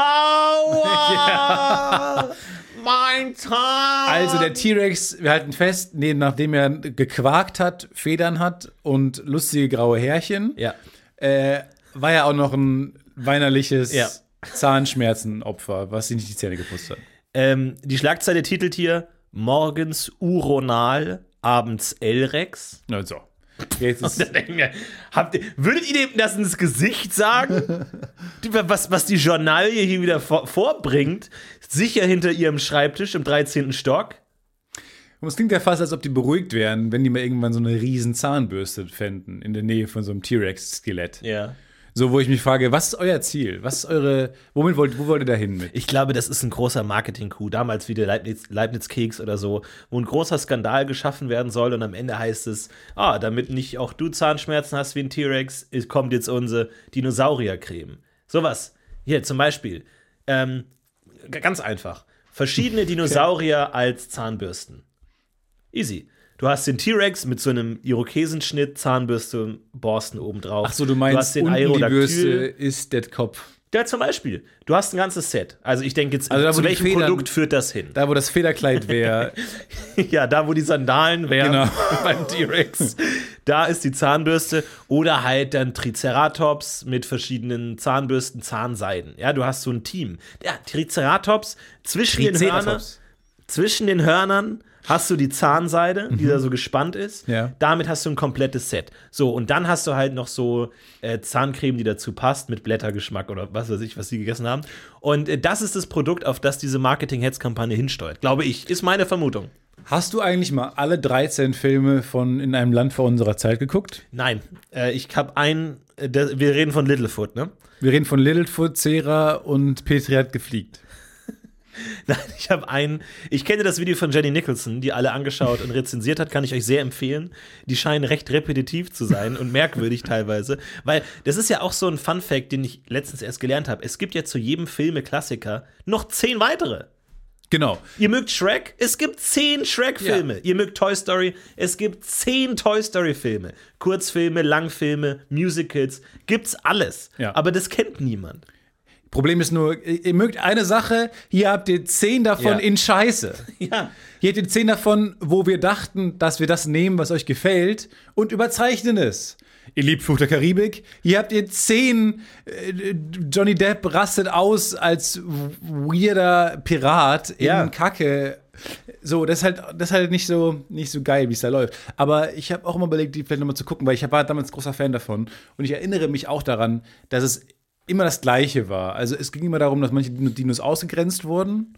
Aua! Mein Zahn! Also der T-Rex, wir halten fest, nachdem er gequakt hat, Federn hat und lustige graue Härchen, Ja. war er auch noch ein weinerliches Ja. Zahnschmerzenopfer, was sich nicht die Zähne geputzt hat. Die Schlagzeile titelt hier: Morgens Uronal, abends L-Rex. Also, jetzt ist Würdet ihr dem das ins Gesicht sagen? was die Journalie hier wieder vorbringt, sicher hinter ihrem Schreibtisch im 13. Stock. Und es klingt ja fast, als ob die beruhigt wären, wenn die mal irgendwann so eine riesen Zahnbürste fänden in der Nähe von so einem T-Rex-Skelett. Ja. So, wo ich mich frage, was ist euer Ziel? Was ist wo wollt ihr da hin mit? Ich glaube, das ist ein großer Marketing-Coup. Damals wie der Leibniz-Keks oder so, wo ein großer Skandal geschaffen werden soll und am Ende heißt es, damit nicht auch du Zahnschmerzen hast wie ein T-Rex, kommt jetzt unsere Dinosauriercreme. Sowas. Hier zum Beispiel. Ganz einfach. Verschiedene Dinosaurier als Zahnbürsten. Easy. Du hast den T-Rex mit so einem Irokesenschnitt, Zahnbürste und Borsten obendrauf. Ach so, du meinst, hast den unten die Aerodactyl. Bürste ist der Kopf. Ja, zum Beispiel. Du hast ein ganzes Set. Also ich denke jetzt, Also da, wo zu die welchem Federn- Produkt führt das hin? Da, wo das Federkleid wäre. Ja, da, wo die Sandalen wären Genau. beim T-Rex. Da ist die Zahnbürste. Oder halt dann Triceratops mit verschiedenen Zahnbürsten, Zahnseiden. Ja, du hast so ein Team. Ja, Triceratops zwischen den Hörnern hast du die Zahnseide, die da so gespannt ist. Ja. Damit hast du ein komplettes Set. So, und dann hast du halt noch so Zahncreme, die dazu passt, mit Blättergeschmack oder was weiß ich, was sie gegessen haben. Und das ist das Produkt, auf das diese Marketing-Heads-Kampagne hinsteuert. Glaube ich. Ist meine Vermutung. Hast du eigentlich mal alle 13 Filme von In einem Land vor unserer Zeit geguckt? Nein. Ich habe wir reden von Littlefoot, ne? Wir reden von Littlefoot, Cera und Petri hat gefliegt. Nein, ich kenne das Video von Jenny Nicholson, die alle angeschaut und rezensiert hat, kann ich euch sehr empfehlen. Die scheinen recht repetitiv zu sein und merkwürdig teilweise, weil das ist ja auch so ein Fun-Fact, den ich letztens erst gelernt habe. Es gibt ja zu jedem Filme-Klassiker noch 10 weitere. Genau. Ihr mögt Shrek? Es gibt 10 Shrek-Filme. Ja. Ihr mögt Toy Story? Es gibt 10 Toy Story-Filme. Kurzfilme, Langfilme, Musicals, gibt's alles. Ja. Aber das kennt niemand. Problem ist nur, ihr mögt eine Sache, hier habt ihr 10 davon Ja. in Scheiße. Ja. Hier habt ihr 10 davon, wo wir dachten, dass wir das nehmen, was euch gefällt, und überzeichnen es. Ihr liebt Fluch der Karibik. Hier habt ihr 10, Johnny Depp rastet aus als weirder Pirat Ja. in Kacke. So, das ist halt nicht so geil, wie es da läuft. Aber ich habe auch immer überlegt, die vielleicht nochmal zu gucken, weil ich war damals großer Fan davon. Und ich erinnere mich auch daran, dass es immer das Gleiche war. Also es ging immer darum, dass manche Dinos ausgegrenzt wurden,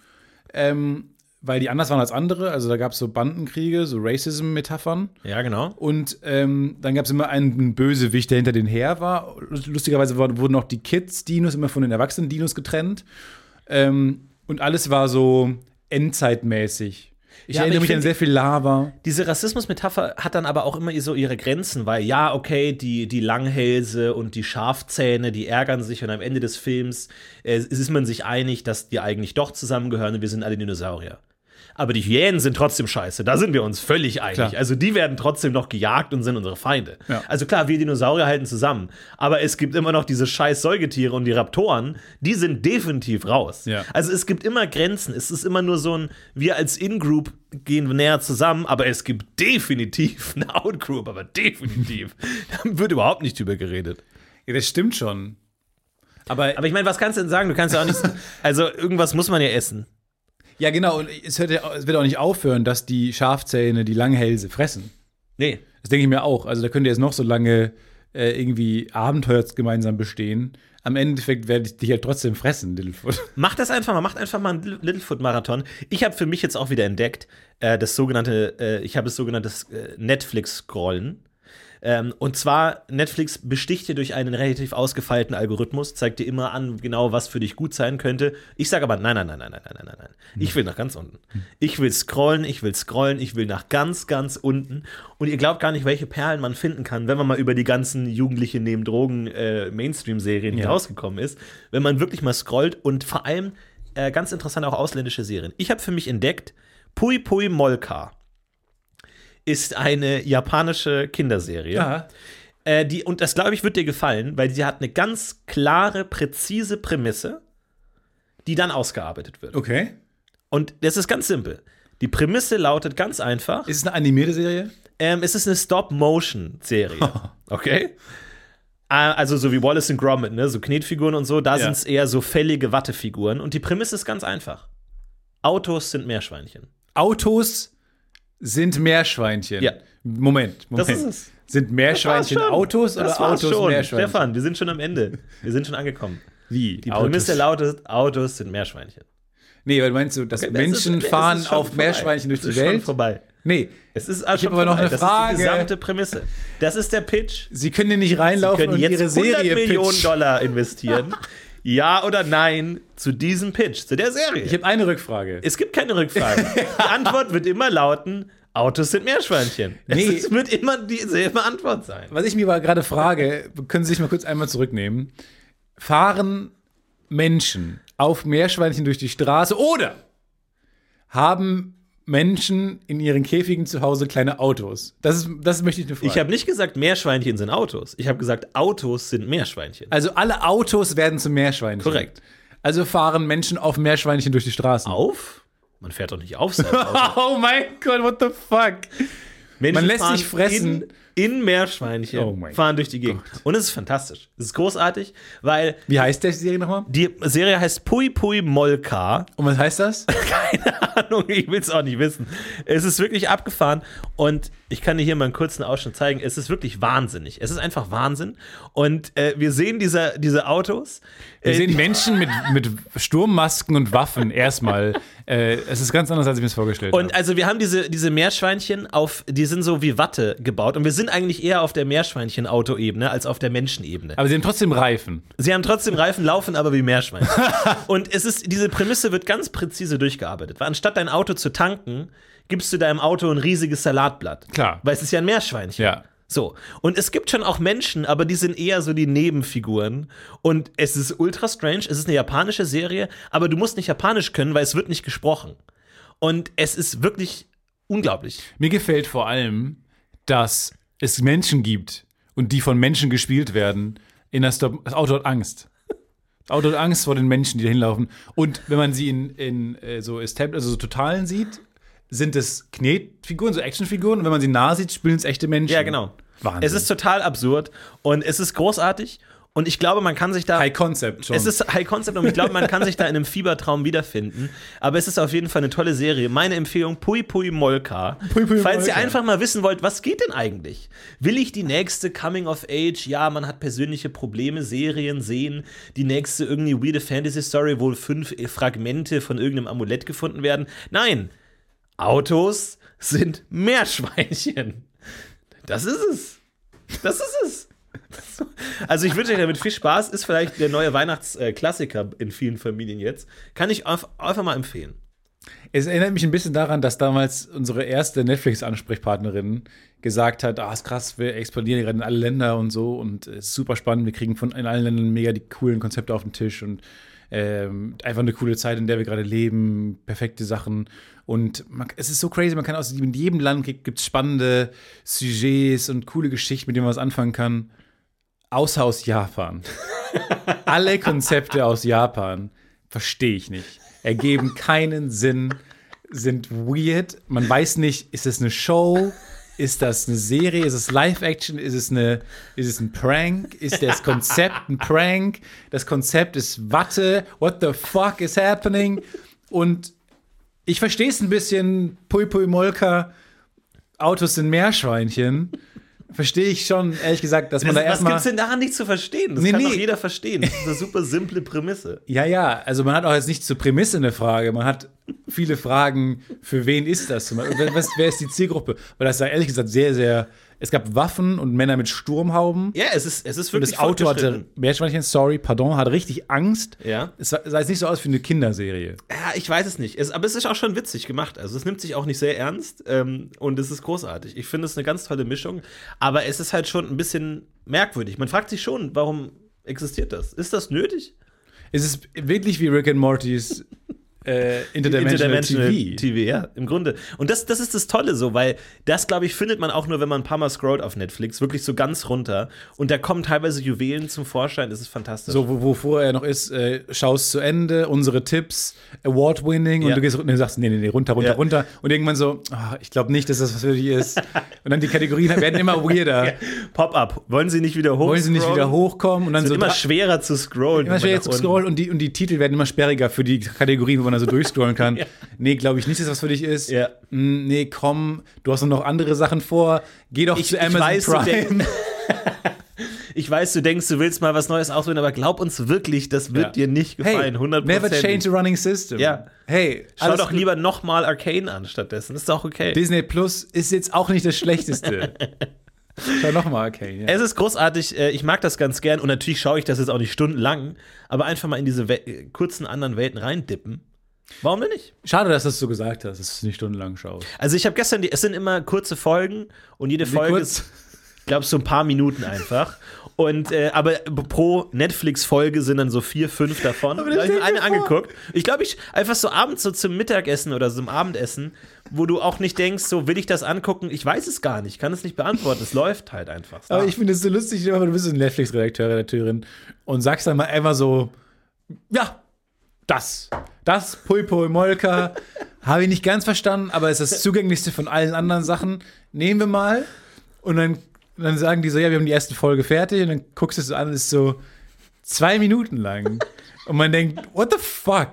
weil die anders waren als andere. Also da gab es so Bandenkriege, so Racism-Metaphern. Ja, genau. Und dann gab es immer einen Bösewicht, der hinter denen her war. Lustigerweise wurden auch die Kids-Dinos immer von den Erwachsenen-Dinos getrennt. Und alles war so endzeitmäßig. Ich Ja, aber erinnere ich mich an find, sehr viel Lava. diese Rassismus-Metapher hat dann aber auch immer so ihre Grenzen, weil ja, okay, die Langhälse und die Schafzähne, die ärgern sich und am Ende des Films ist man sich einig, dass die eigentlich doch zusammengehören und wir sind alle Dinosaurier. Aber die Hyänen sind trotzdem scheiße, da sind wir uns völlig einig. Klar. Also die werden trotzdem noch gejagt und sind unsere Feinde. Ja. Also klar, wir Dinosaurier halten zusammen, aber es gibt immer noch diese scheiß Säugetiere und die Raptoren, die sind definitiv raus. Ja. Also es gibt immer Grenzen, es ist immer nur so ein, wir als In-Group gehen näher zusammen, aber es gibt definitiv eine Out-Group, aber definitiv. Da wird überhaupt nicht drüber geredet. Ja, das stimmt schon. Aber Aber ich meine, was kannst du denn sagen? Du kannst ja auch nicht, also irgendwas muss man ja essen. ja, genau. Und es wird auch nicht aufhören, dass die Schafzähne die Langhälse fressen. Nee. Das denke ich mir auch. Also da könnt ihr jetzt noch so lange irgendwie Abenteuer gemeinsam bestehen. Am Endeffekt werde ich dich halt trotzdem fressen, Littlefoot. Macht das einfach mal, macht einfach mal einen Littlefoot-Marathon. Ich habe für mich jetzt auch wieder entdeckt, ich habe das sogenannte Netflix-Scrollen. Und zwar, Netflix besticht dir durch einen relativ ausgefeilten Algorithmus, zeigt dir immer an, genau was für dich gut sein könnte. Ich sage aber, nein. Ich will nach ganz unten. Ich will scrollen, ich will nach ganz, ganz unten. Und ihr glaubt gar nicht, welche Perlen man finden kann, wenn man mal über die ganzen Jugendliche neben Drogen Mainstream-Serien hinausgekommen ist. Wenn man wirklich mal scrollt und vor allem ganz interessant auch ausländische Serien. Ich habe für mich entdeckt, Pui Pui Molka ist eine japanische Kinderserie. Ja. Und das, glaube ich, wird dir gefallen, weil sie hat eine ganz klare, präzise Prämisse, die dann ausgearbeitet wird. Okay. Und das ist ganz simpel. Die Prämisse lautet ganz einfach. Ist es eine animierte Serie? Es ist eine Stop-Motion-Serie. Okay? Also so wie Wallace and Gromit, ne? So Knetfiguren und so. Da sind es eher so fällige Wattefiguren. Und die Prämisse ist ganz einfach. Autos sind Meerschweinchen. Autos sind Meerschweinchen. Ja. Moment. Das ist es. Sind Meerschweinchen Autos oder Autos Meerschweinchen? Stefan, wir sind schon am Ende. Wir sind schon angekommen. Wie? Die Prämisse lautet, Autos sind Meerschweinchen. Nee, weil meinst du, dass Menschen fahren auf Meerschweinchen durch die Welt? Ist schon vorbei. Nee. Es ist Ich habe aber noch eine Frage. Das ist die gesamte Prämisse. Das ist der Pitch. Sie können hier nicht reinlaufen Sie können und jetzt ihre Serie 100 Millionen pitchen. Dollar investieren. Ja oder nein zu diesem Pitch, zu der Serie. Ich habe eine Rückfrage. Es gibt keine Rückfrage. Die Antwort wird immer lauten, Autos sind Meerschweinchen. Nee. Es wird immer dieselbe Antwort sein. Was ich mir aber gerade frage, können Sie sich mal kurz einmal zurücknehmen. Fahren Menschen auf Meerschweinchen durch die Straße oder haben Menschen in ihren Käfigen zu Hause kleine Autos? Das möchte ich nur fragen. Ich habe nicht gesagt, Meerschweinchen sind Autos. Ich habe gesagt, Autos sind Meerschweinchen. Also alle Autos werden zu Meerschweinchen. Korrekt. Also fahren Menschen auf Meerschweinchen durch die Straßen. Auf? Man fährt doch nicht auf sein Auto. Oh mein Gott, what the fuck? Menschen Man lässt fahren sich fressen. In Meerschweinchen, Oh mein fahren durch die Gegend. Und es ist fantastisch. Es ist großartig, weil Wie heißt der Serie nochmal? die Serie heißt Pui Pui Molka. Und was heißt das? Keine Ahnung, ich will es auch nicht wissen. Es ist wirklich abgefahren und ich kann dir hier mal einen kurzen Ausschnitt zeigen. Es ist wirklich wahnsinnig. Es ist einfach Wahnsinn. Und wir sehen diese Autos. Wir sehen Menschen mit Sturmmasken und Waffen erstmal. Es ist ganz anders, als ich mir das vorgestellt habe. Und also wir haben diese Meerschweinchen die sind so wie Watte gebaut und wir sind eigentlich eher auf der Meerschweinchen-Auto-Ebene als auf der Menschenebene. Aber sie haben trotzdem Reifen. Sie haben trotzdem Reifen, laufen aber wie Meerschweinchen. Und diese Prämisse wird ganz präzise durchgearbeitet. Weil anstatt dein Auto zu tanken, gibst du deinem Auto ein riesiges Salatblatt. Klar. Weil es ist ja ein Meerschweinchen. Ja. So. Und es gibt schon auch Menschen, aber die sind eher so die Nebenfiguren. Und es ist ultra strange. Es ist eine japanische Serie, aber du musst nicht Japanisch können, weil es wird nicht gesprochen. Und es ist wirklich unglaublich. Mir gefällt vor allem, dass es Menschen gibt und die von Menschen gespielt werden. Das Auto hat Angst. Das Auto hat Angst vor den Menschen, die da hinlaufen. Und wenn man sie in so Totalen sieht, sind es Knetfiguren, so Actionfiguren. Und wenn man sie nah sieht, spielen es echte Menschen. Ja, genau. Wahnsinn. Es ist total absurd und es ist großartig. Und ich glaube, man kann sich da. High Concept schon. Es ist High Concept und ich glaube, man kann sich da in einem Fiebertraum wiederfinden. Aber es ist auf jeden Fall eine tolle Serie. Meine Empfehlung: Pui Pui Molka. Pui Pui Falls ihr Molka. einfach mal wissen wollt, was geht denn eigentlich? Will ich die nächste Coming of Age? Ja, man hat persönliche Probleme, Serien sehen. Die nächste irgendwie weirde Fantasy-Story, wo 5 Fragmente von irgendeinem Amulett gefunden werden. Nein, Autos sind Meerschweinchen. Das ist es. Das ist es. Also ich wünsche euch damit viel Spaß. Ist vielleicht der neue Weihnachtsklassiker in vielen Familien jetzt. Kann ich einfach mal empfehlen. Es erinnert mich ein bisschen daran, dass damals unsere erste Netflix-Ansprechpartnerin gesagt hat, ist krass, wir expandieren gerade in alle Länder und so und es ist super spannend, wir kriegen in allen Ländern mega die coolen Konzepte auf den Tisch und einfach eine coole Zeit, in der wir gerade leben, perfekte Sachen und es ist so crazy, man kann in jedem Land gibt es spannende Sujets und coole Geschichten, mit denen man was anfangen kann, außer aus Japan. Alle Konzepte aus Japan verstehe ich nicht. Ergeben keinen Sinn, sind weird. Man weiß nicht, ist es eine Show? Ist das eine Serie? Ist es Live-Action? Ist es ein Prank? Ist das Konzept ein Prank? Das Konzept ist Watte. What the fuck is happening? Und ich verstehe es ein bisschen. Pui Pui Molka, Autos sind Meerschweinchen. Verstehe ich schon, ehrlich gesagt, dass man da Was erstmal. gibt's denn daran nicht zu verstehen? Das kann doch jeder verstehen. Das ist eine super simple Prämisse. Ja, also man hat auch jetzt nicht zur Prämisse eine Frage, man hat viele Fragen, für wen ist das? Wer ist die Zielgruppe? Weil das ja ehrlich gesagt sehr, sehr Es gab Waffen und Männer mit Sturmhauben. Ja, es ist Und wirklich das Auto hatte fortgeschritten. Meerschweinchen, hat richtig Angst. Ja. Es sah jetzt nicht so aus wie eine Kinderserie. Ja, ich weiß es nicht. Aber es ist auch schon witzig gemacht. Also es nimmt sich auch nicht sehr ernst und es ist großartig. Ich finde es eine ganz tolle Mischung. Aber es ist halt schon ein bisschen merkwürdig. Man fragt sich schon, warum existiert das? Ist das nötig? Es ist wirklich wie Rick and Mortys Interdimensional TV. Ja, im Grunde. Und das ist das Tolle so, weil das, glaube ich, findet man auch nur, wenn man ein paar Mal scrollt auf Netflix, wirklich so ganz runter. Und da kommen teilweise Juwelen zum Vorschein, das ist fantastisch. So, wo vorher noch ist, schaust zu Ende, unsere Tipps, Award-winning, Ja. und du sagst, nee, runter. Ja. Und irgendwann so, ich glaube nicht, dass das was für dich ist. Und dann die Kategorien werden immer weirder. Ja. Pop-up. Wollen Sie nicht wieder hoch? Wollen sie nicht wieder hochkommen? Und dann Es so wird immer schwerer zu scrollen. immer schwer zu scrollen und die Titel werden immer sperriger für die Kategorien, wo man da so durchscrollen kann. Ja. Nee, glaube ich nicht, dass das was für dich ist. Ja. Nee, komm, du hast noch andere Sachen vor. Geh doch zu Amazon Prime. Ich weiß, du denkst, du willst mal was Neues ausprobieren, aber glaub uns wirklich, das wird dir nicht gefallen, 100%. Never change a running system. Ja. Hey, Schau alles doch gut. lieber nochmal Arcane an stattdessen. Ist doch okay. Disney Plus ist jetzt auch nicht das Schlechteste. Schau nochmal Arcane. Ja. Es ist großartig, ich mag das ganz gern und natürlich schaue ich das jetzt auch nicht stundenlang, aber einfach mal in diese kurzen anderen Welten reindippen. Warum denn nicht? Schade, dass du das so gesagt hast, dass du es nicht stundenlang schaust. Also ich habe gestern, es sind immer kurze Folgen und jede Folge kurz? ist, ich glaube, so ein paar Minuten einfach. Und aber pro Netflix-Folge sind dann so 4, 5 davon. Aber Da habe ich mir stell eine dir vor. angeguckt. Ich glaube, einfach so abends so zum Mittagessen oder so zum Abendessen, wo du auch nicht denkst, so will ich das angucken? Ich weiß es gar nicht, kann es nicht beantworten. Es läuft halt einfach. Aber ich finde es so lustig, du bist ein Netflix-Redakteur, Redakteurin und sagst dann mal einfach so, ja, das Pui Pui Molka, habe ich nicht ganz verstanden, aber es ist das zugänglichste von allen anderen Sachen. Nehmen wir mal. Und dann sagen die so, ja, wir haben die erste Folge fertig. Und dann guckst du es so an und ist so 2 Minuten lang. Und man denkt, what the fuck?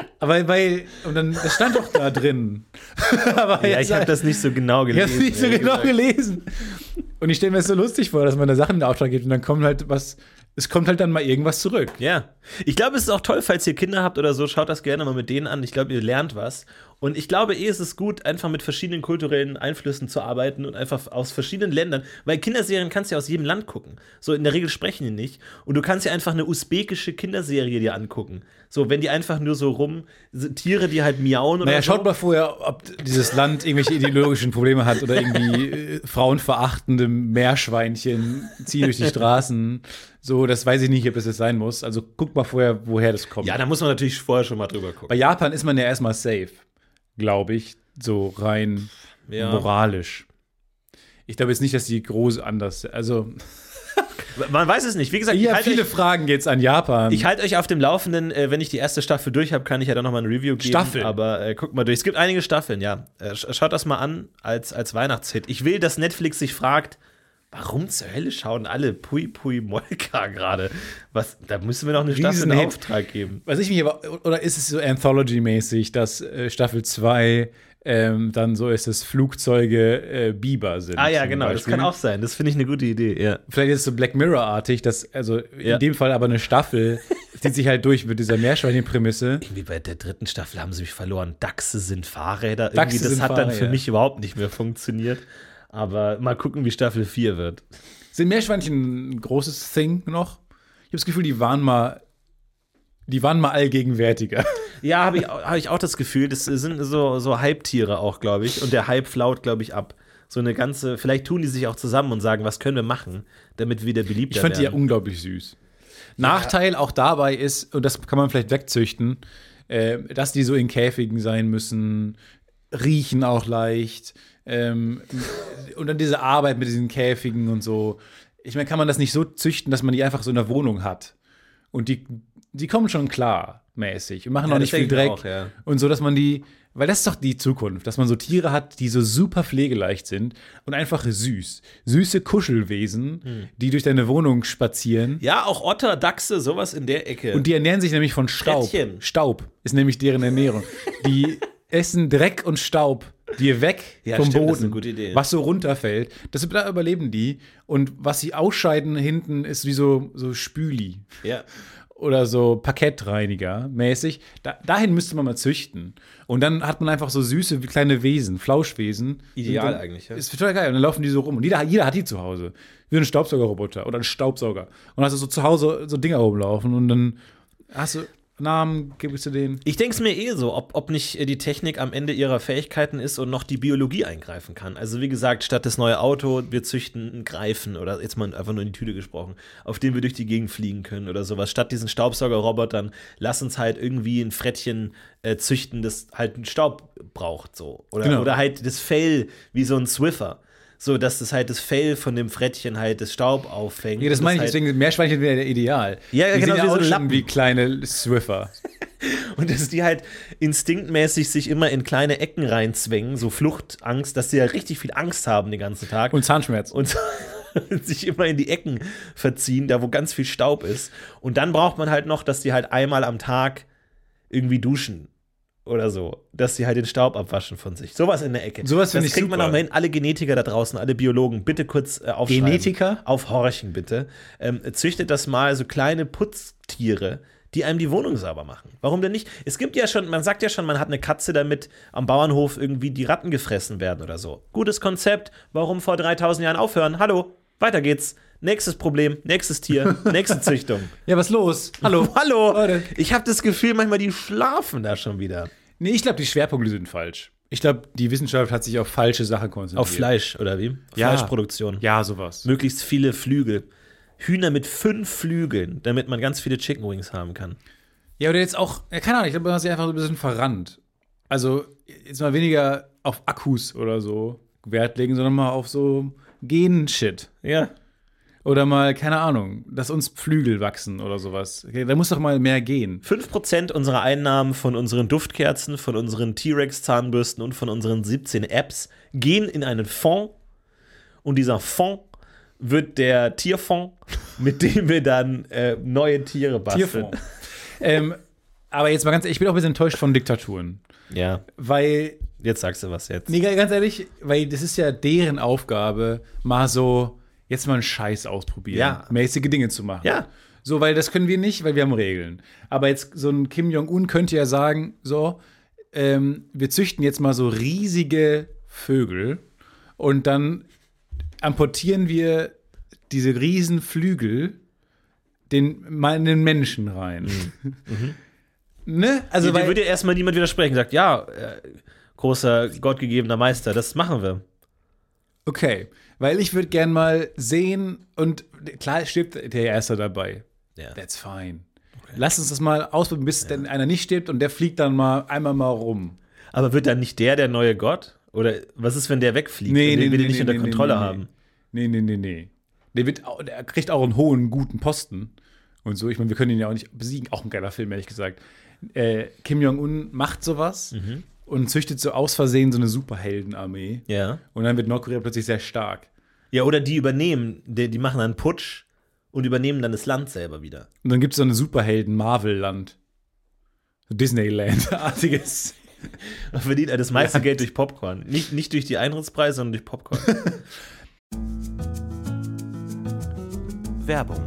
Und dann, das stand doch da drin. Aber Ja, jetzt- ich habe das nicht so genau ich gelesen. habe es nicht so ehrlich genau gesagt. gelesen. Und ich stelle mir das so lustig vor, dass man da Sachen in Auftrag gibt und dann kommt halt es kommt halt dann mal irgendwas zurück. Ja. Ich glaube, es ist auch toll, falls ihr Kinder habt oder so, schaut das gerne mal mit denen an. Ich glaube, ihr lernt was. Und ich glaube, es ist gut, einfach mit verschiedenen kulturellen Einflüssen zu arbeiten und einfach aus verschiedenen Ländern. Weil Kinderserien kannst du ja aus jedem Land gucken. So, in der Regel sprechen die nicht. Und du kannst ja einfach eine usbekische Kinderserie dir angucken. So, wenn die einfach nur so Tiere, die halt miauen oder Naja, so. schaut mal vorher, ob dieses Land irgendwelche ideologischen Probleme hat oder irgendwie frauenverachtende Meerschweinchen ziehen durch die Straßen. So, das weiß ich nicht, ob das jetzt sein muss. Also guckt mal vorher, woher das kommt. Ja, da muss man natürlich vorher schon mal drüber gucken. Bei Japan ist man ja erstmal safe, glaube ich, so rein Ja. moralisch. Ich glaube jetzt nicht, dass die groß anders, also Man weiß es nicht. Wie gesagt, ja, ich halte viele euch, Fragen jetzt an Japan. ich halte euch auf dem Laufenden. Wenn ich die erste Staffel durch habe, kann ich ja dann nochmal ein Review geben. Staffeln? Aber guckt mal durch. Es gibt einige Staffeln, ja. Schaut das mal an als Weihnachtshit. Ich will, dass Netflix sich fragt, warum zur Hölle schauen alle Pui Pui Molka gerade? Da müssen wir noch eine Staffel in Riesenhit. Auftrag geben. Was ich mich aber, oder ist es so Anthology-mäßig, dass Staffel 2 dann so ist, dass Flugzeuge Biber sind? Ah ja, zum genau. Das Beispiel? kann auch sein. Das finde ich eine gute Idee, ja. Vielleicht ist es so Black Mirror-artig, dass, also Ja. in dem Fall aber eine Staffel zieht sich halt durch mit dieser Meerschweinchen-Prämisse. Irgendwie bei der 3. Staffel haben sie mich verloren. Dachse sind Fahrräder. Dachse Das sind hat dann Fahrräder, für ja. mich überhaupt nicht mehr funktioniert. Aber mal gucken, wie Staffel 4 wird. Sind Meerschweinchen ein großes Thing noch? Ich habe das Gefühl, die waren mal allgegenwärtiger. Ja, hab ich auch das Gefühl. Das sind so Hype-Tiere auch, glaube ich. Und der Hype flaut, glaube ich, ab. So eine ganze, vielleicht tun die sich auch zusammen und sagen, was können wir machen, damit wir wieder beliebter Ich fand die ja werden. unglaublich süß. Nachteil auch dabei ist, und das kann man vielleicht wegzüchten, dass die so in Käfigen sein müssen, riechen auch leicht. Und dann diese Arbeit mit diesen Käfigen und so. Ich meine, kann man das nicht so züchten, dass man die einfach so in der Wohnung hat? Und die kommen schon klar, mäßig. Und machen Ja, auch das nicht viel denke ich Dreck. auch, ja. Und so, dass man die, weil das ist doch die Zukunft, dass man so Tiere hat, die so super pflegeleicht sind und einfach süß. Süße Kuschelwesen, die durch deine Wohnung spazieren. Ja, auch Otter, Dachse, sowas in der Ecke. Und die ernähren sich nämlich von Staub. Frettchen. Staub ist nämlich deren Ernährung. Die essen Dreck und Staub dir weg Ja, vom stimmt, Boden, das ist eine gute Idee. was so runterfällt. Da überleben die. Und was sie ausscheiden hinten, ist wie so Spüli. ja. oder so Parkettreiniger mäßig. Dahin müsste man mal züchten. Und dann hat man einfach so süße kleine Wesen, Flauschwesen. Ideal eigentlich, ja. Ist total geil. Und dann laufen die so rum. Und jeder hat die zu Hause. Wie ein Staubsaugerroboter oder ein Staubsauger. Und dann hast du so zu Hause so Dinger rumlaufen und dann hast du Namen, gibst du denen. Ich denke es mir so, ob nicht die Technik am Ende ihrer Fähigkeiten ist und noch die Biologie eingreifen kann. Also wie gesagt, statt das neue Auto, wir züchten einen Greifen oder jetzt mal einfach nur in die Tüte gesprochen, auf dem wir durch die Gegend fliegen können oder sowas. Statt diesen Staubsaugerrobotern, lass uns halt irgendwie ein Frettchen züchten, das halt einen Staub braucht. So. Oder halt das Fell wie so ein Swiffer. So, dass das halt das Fell von dem Frettchen halt das Staub auffängt. Ja, das meine ich, halt deswegen Meerschweinchen wäre ideal. Ja, die genau, sehen wie so auch ein schon Lappen. wie kleine Swiffer. Und dass die halt instinktmäßig sich immer in kleine Ecken reinzwängen, so Fluchtangst, dass sie ja richtig viel Angst haben den ganzen Tag. Und Zahnschmerz. Und sich immer in die Ecken verziehen, da wo ganz viel Staub ist. Und dann braucht man halt noch, dass die halt einmal am Tag irgendwie duschen. Oder so, dass sie halt den Staub abwaschen von sich. Sowas in der Ecke. Sowas finde ich kriegt man super. auch mal hin. Alle Genetiker da draußen, alle Biologen, bitte kurz aufschreiben. Genetiker? Aufhorchen, bitte. Züchtet das mal so kleine Putztiere, die einem die Wohnung sauber machen. Warum denn nicht? Es gibt ja schon, man sagt ja schon, man hat eine Katze, damit am Bauernhof irgendwie die Ratten gefressen werden oder so. Gutes Konzept. Warum vor 3000 Jahren aufhören? Hallo, weiter geht's. Nächstes Problem, nächstes Tier, nächste Züchtung. Ja, was los? Hallo. Hallo. Leute. Ich habe das Gefühl, manchmal die schlafen da schon wieder. Nee, ich glaube, die Schwerpunkte sind falsch. Ich glaube, die Wissenschaft hat sich auf falsche Sachen konzentriert. Auf Fleisch, oder wie? Ja. Fleischproduktion. Ja, sowas. Möglichst viele Flügel. Hühner mit 5 Flügeln, damit man ganz viele Chicken Wings haben kann. Ja, oder jetzt auch, ja, keine Ahnung, ich glaube, man hat sich einfach so ein bisschen verrannt. Also, jetzt mal weniger auf Akkus oder so Wert legen, sondern mal auf so Gen-Shit. Ja. Oder mal, keine Ahnung, dass uns Flügel wachsen oder sowas. Okay, da muss doch mal mehr gehen. 5% unserer Einnahmen von unseren Duftkerzen, von unseren T-Rex-Zahnbürsten und von unseren 17 Apps gehen in einen Fonds. Und dieser Fonds wird der Tierfonds, mit dem wir dann neue Tiere basteln. Tierfonds. Aber jetzt mal ganz ehrlich, ich bin auch ein bisschen enttäuscht von Diktaturen. Ja, Weil, jetzt sagst du was jetzt. nee, ganz ehrlich, weil das ist ja deren Aufgabe, mal so, jetzt mal einen Scheiß ausprobieren. Ja. Mäßige Dinge zu machen. Ja. So, weil das können wir nicht, weil wir haben Regeln. Aber jetzt so ein Kim Jong-un könnte ja sagen, so, wir züchten jetzt mal so riesige Vögel und dann importieren wir diese riesen Flügel mal in den Menschen rein. Ne? Also, Dir würde ja erstmal niemand widersprechen. Sagt, ja, großer gottgegebener Meister, das machen wir. okay, weil ich würde gern mal sehen und klar stirbt der Erste dabei. Ja. That's fine. Okay. Lass uns das mal ausprobieren, bis denn einer nicht stirbt und der fliegt dann mal einmal mal rum. Aber wird dann nicht der neue Gott? Oder was ist, wenn der wegfliegt und den wir nicht unter Kontrolle haben? Nee. Der kriegt auch einen hohen, guten Posten und so. Ich meine, wir können ihn ja auch nicht besiegen. Auch ein geiler Film, ehrlich gesagt. Kim Jong-un macht sowas und züchtet so aus Versehen so eine Superheldenarmee. Ja. Und dann wird Nordkorea plötzlich sehr stark. Ja, oder die übernehmen, die machen dann Putsch und übernehmen dann das Land selber wieder. Und dann gibt es so eine Superhelden-Marvel-Land. So Disneyland-artiges. Man verdient das meiste Geld durch Popcorn. Nicht durch die Eintrittspreise, sondern durch Popcorn. Werbung.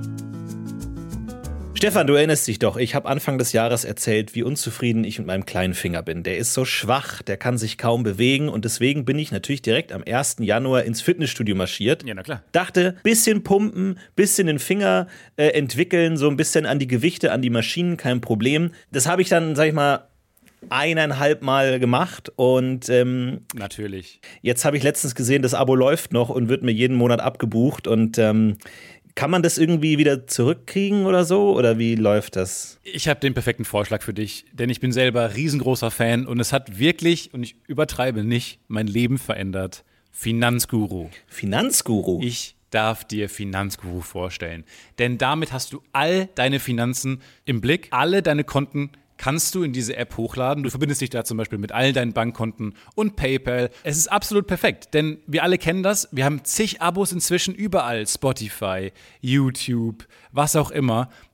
Stefan, du erinnerst dich doch, ich habe Anfang des Jahres erzählt, wie unzufrieden ich mit meinem kleinen Finger bin. Der ist so schwach, der kann sich kaum bewegen und deswegen bin ich natürlich direkt am 1. Januar ins Fitnessstudio marschiert. Ja, na klar. Dachte, bisschen pumpen, bisschen den Finger entwickeln, so ein bisschen an die Gewichte, an die Maschinen, kein Problem. Das habe ich dann, sag ich mal, 1,5 Mal gemacht und Natürlich. jetzt habe ich letztens gesehen, das Abo läuft noch und wird mir jeden Monat abgebucht und kann man das irgendwie wieder zurückkriegen oder so? Oder wie läuft das? Ich habe den perfekten Vorschlag für dich, denn ich bin selber riesengroßer Fan und es hat wirklich, und ich übertreibe nicht, mein Leben verändert. Finanzguru. Finanzguru? Ich darf dir Finanzguru vorstellen, denn damit hast du all deine Finanzen im Blick, alle deine Konten kannst du in diese App hochladen. Du verbindest dich da zum Beispiel mit all deinen Bankkonten und PayPal. Es ist absolut perfekt, denn wir alle kennen das. Wir haben zig Abos inzwischen überall. Spotify, YouTube, was auch immer.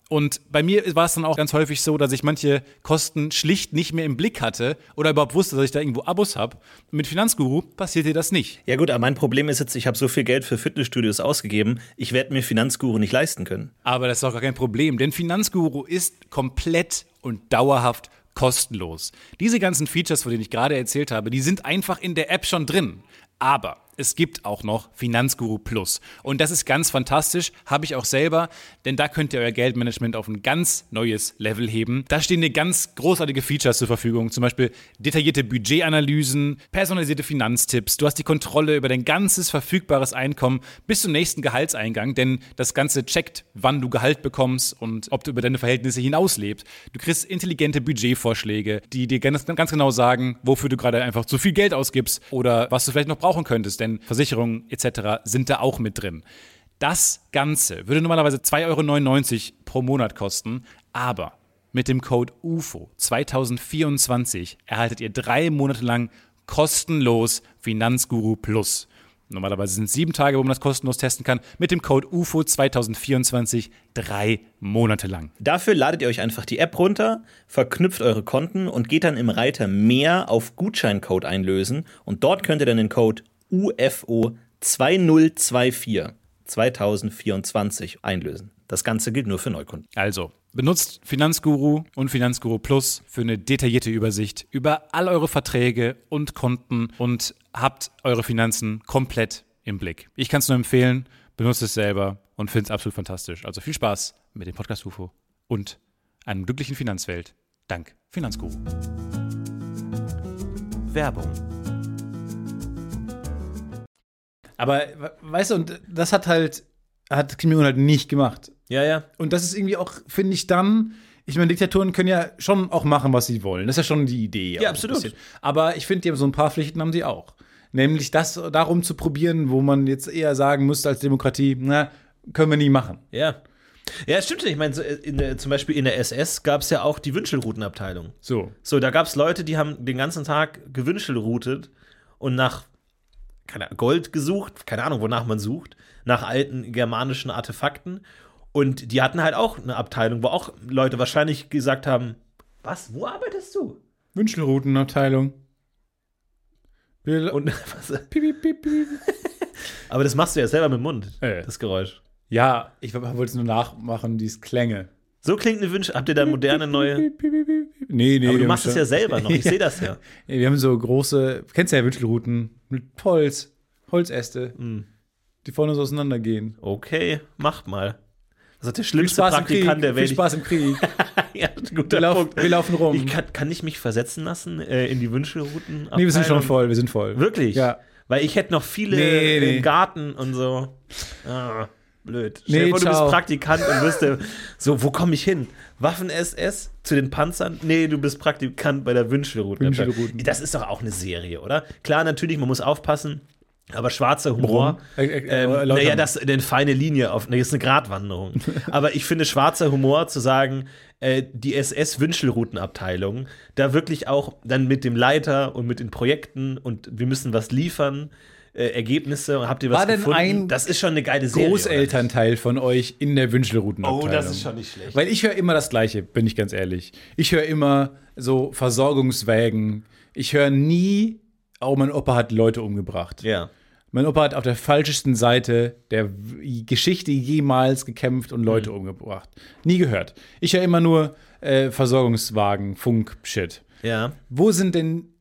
Und bei mir war es dann auch ganz häufig so, dass ich manche Kosten schlicht nicht mehr im Blick hatte oder überhaupt wusste, dass ich da irgendwo Abos habe. Mit Finanzguru passiert dir das nicht. Ja gut, aber mein Problem ist jetzt, ich habe so viel Geld für Fitnessstudios ausgegeben, ich werde mir Finanzguru nicht leisten können. Aber das ist doch gar kein Problem, denn Finanzguru ist komplett und dauerhaft kostenlos. Diese ganzen Features, von denen ich gerade erzählt habe, die sind einfach in der App schon drin. Aber es gibt auch noch Finanzguru Plus. Und das ist ganz fantastisch, habe ich auch selber, denn da könnt ihr euer Geldmanagement auf ein ganz neues Level heben. Da stehen dir ganz großartige Features zur Verfügung, zum Beispiel detaillierte Budgetanalysen, personalisierte Finanztipps. Du hast die Kontrolle über dein ganzes verfügbares Einkommen bis zum nächsten Gehaltseingang, denn das Ganze checkt, wann du Gehalt bekommst und ob du über deine Verhältnisse hinauslebst. Du kriegst intelligente Budgetvorschläge, die dir ganz genau sagen, wofür du gerade einfach zu viel Geld ausgibst oder was du vielleicht noch brauchen könntest, denn Versicherungen etc. sind da auch mit drin. Das Ganze würde normalerweise 2,99 € pro Monat kosten, aber mit dem Code UFO 2024 erhaltet ihr 3 Monate lang kostenlos Finanzguru Plus. Normalerweise sind es 7 Tage, wo man das kostenlos testen kann. Mit dem Code UFO 2024 3 Monate lang. Dafür ladet ihr euch einfach die App runter, verknüpft eure Konten und geht dann im Reiter Mehr auf Gutscheincode einlösen. Und dort könnt ihr dann den Code UFO 2024 2024 einlösen. Das Ganze gilt nur für Neukunden. Also, benutzt Finanzguru und Finanzguru Plus für eine detaillierte Übersicht über all eure Verträge und Konten und habt eure Finanzen komplett im Blick. Ich kann es nur empfehlen, benutzt es selber und finde es absolut fantastisch. Also viel Spaß mit dem Podcast UFO und einer glücklichen Finanzwelt. Dank Finanzguru. Werbung. Aber, weißt du, und das hat Kim Jong-un halt nicht gemacht. Ja, ja. Und das ist irgendwie auch, finde ich ich meine, Diktaturen können ja schon auch machen, was sie wollen. Das ist ja schon die Idee. Ja, absolut. Aber ich finde, so ein paar Pflichten haben sie auch. Nämlich das darum zu probieren, wo man jetzt eher sagen müsste als Demokratie, na, können wir nie machen. Ja. Ja, stimmt schon. Ich meine, zum Beispiel in der SS gab es ja auch die Wünschelroutenabteilung. So, Da gab es Leute, die haben den ganzen Tag gewünschelroutet und nach Gold gesucht, keine Ahnung, wonach man sucht, nach alten germanischen Artefakten. Und die hatten halt auch eine Abteilung, wo auch Leute wahrscheinlich gesagt haben, was, wo arbeitest du? Wünschelroutenabteilung. Und Piep, piep, piep, piep. aber das machst du ja selber mit dem Mund, Ja. das Geräusch. Ja, ich wollte es nur nachmachen, diese Klänge. So klingt eine Habt ihr da moderne neue? Piep, piep, piep, piep. Nee, Aber du wir machst haben es ja selber noch, ich sehe das ja. Nee, wir haben so große, kennst du ja Wünschelrouten mit Holzäste, die vorne so auseinandergehen. Okay, macht mal. Das ist der Viel schlimmste Spaß im Krieg. Praktikant der Viel Welt. Spaß im Krieg. Ja, guter Punkt. Wir laufen rum. Kann ich mich versetzen lassen in die Wünschelrouten? Nee, wir sind schon voll, wir sind voll. Wirklich? Ja. Weil ich hätte noch viele Nee. im Garten und so. Ah, blöd. Stell Nee, dir vor, du bist ciao. Praktikant und wirst so, wo komme ich hin? Waffen-SS zu den Panzern? Nee, du bist Praktikant bei der Wünschelroute. Wünschelrouten. Das ist doch auch eine Serie, oder? Klar, natürlich, man muss aufpassen. Aber schwarzer Humor, naja, das ist eine feine Linie, das ist eine Gratwanderung. Aber ich finde schwarzer Humor zu sagen, die SS-Wünschelroutenabteilung, da wirklich auch dann mit dem Leiter und mit den Projekten und wir müssen was liefern, Ergebnisse, habt ihr was War denn gefunden? ein Das ist schon eine geile Serie. Großelternteil von euch in der Wünschelroutenabteilung. Oh, das ist schon nicht schlecht. Weil ich höre immer das Gleiche, bin ich ganz ehrlich. Ich höre immer so Versorgungswägen. Ich höre nie, oh, mein Opa hat Leute umgebracht. Ja. Mein Opa hat auf der falschesten Seite der Geschichte jemals gekämpft und Leute umgebracht. Nie gehört. Ich höre immer nur Versorgungswagen, Funk-Shit. Ja. Wo sind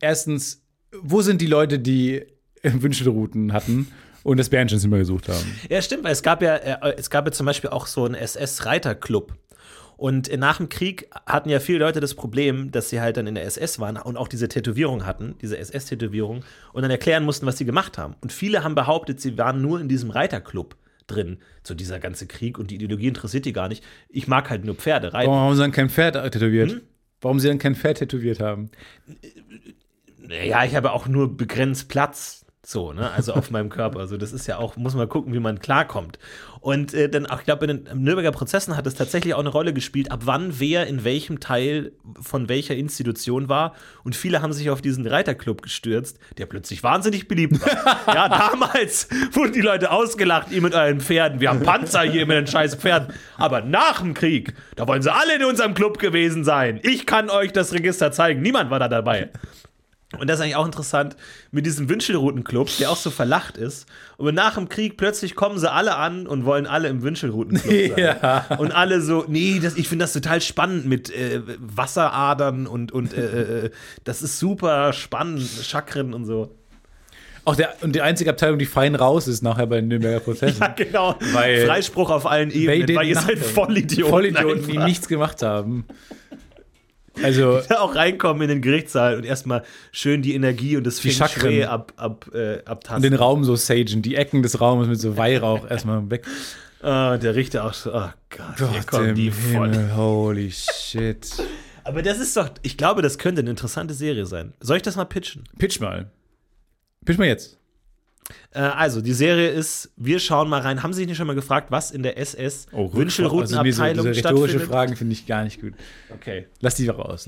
die Leute, die Wünschelrouten hatten und das Bärenchenzimmer gesucht haben? Ja, stimmt, weil es gab ja zum Beispiel auch so einen SS-Reiterclub. Und nach dem Krieg hatten ja viele Leute das Problem, dass sie halt dann in der SS waren und auch diese Tätowierung hatten, diese SS-Tätowierung, und dann erklären mussten, was sie gemacht haben. Und viele haben behauptet, sie waren nur in diesem Reiterclub drin. So dieser ganze Krieg und die Ideologie interessiert die gar nicht. Ich mag halt nur Pferde reiten. Warum haben sie dann kein Pferd tätowiert? Warum sie dann kein Pferd tätowiert haben? Ja, ich habe auch nur begrenzt Platz. So, ne? Also auf meinem Körper. Also das ist ja auch, muss man gucken, wie man klarkommt. Und dann auch, ich glaube, in den Nürnberger Prozessen hat es tatsächlich auch eine Rolle gespielt, ab wann wer in welchem Teil von welcher Institution war. Und viele haben sich auf diesen Reiterclub gestürzt, der plötzlich wahnsinnig beliebt war. Ja, damals wurden die Leute ausgelacht, ihr mit euren Pferden. Wir haben Panzer hier mit den scheiß Pferden. Aber nach dem Krieg, da wollen sie alle in unserem Club gewesen sein. Ich kann euch das Register zeigen. Niemand war da dabei. Und das ist eigentlich auch interessant mit diesem Wünschelroutenclub, der auch so verlacht ist. Und nach dem Krieg plötzlich kommen sie alle an und wollen alle im Wünschelroutenclub sein. Ja. Und alle so, nee, ich finde das total spannend mit Wasseradern und das ist super spannend, Chakren und so. Auch die einzige Abteilung, die fein raus ist nachher bei den Nürnberger Prozessen. Ja, genau. Weil Freispruch auf allen Ebenen, weil ihr seid Vollidioten. Vollidioten, die nichts gemacht haben. Also auch reinkommen in den Gerichtssaal und erstmal schön die Energie und das Die Feng Shui Chakren. abtasten. und den Raum so sagen, die Ecken des Raumes mit so Weihrauch erstmal weg. Der Richter auch so, oh Gott, hier kommen die voll. Himmel, holy shit. Aber das ist doch, ich glaube, das könnte eine interessante Serie sein. Soll ich das mal pitchen? Pitch mal jetzt. Also, die Serie ist, wir schauen mal rein. Haben Sie sich nicht schon mal gefragt, was in der SS Wünschelroutenabteilung diese rhetorische stattfindet? Fragen finde ich gar nicht gut. Okay. Lass die raus.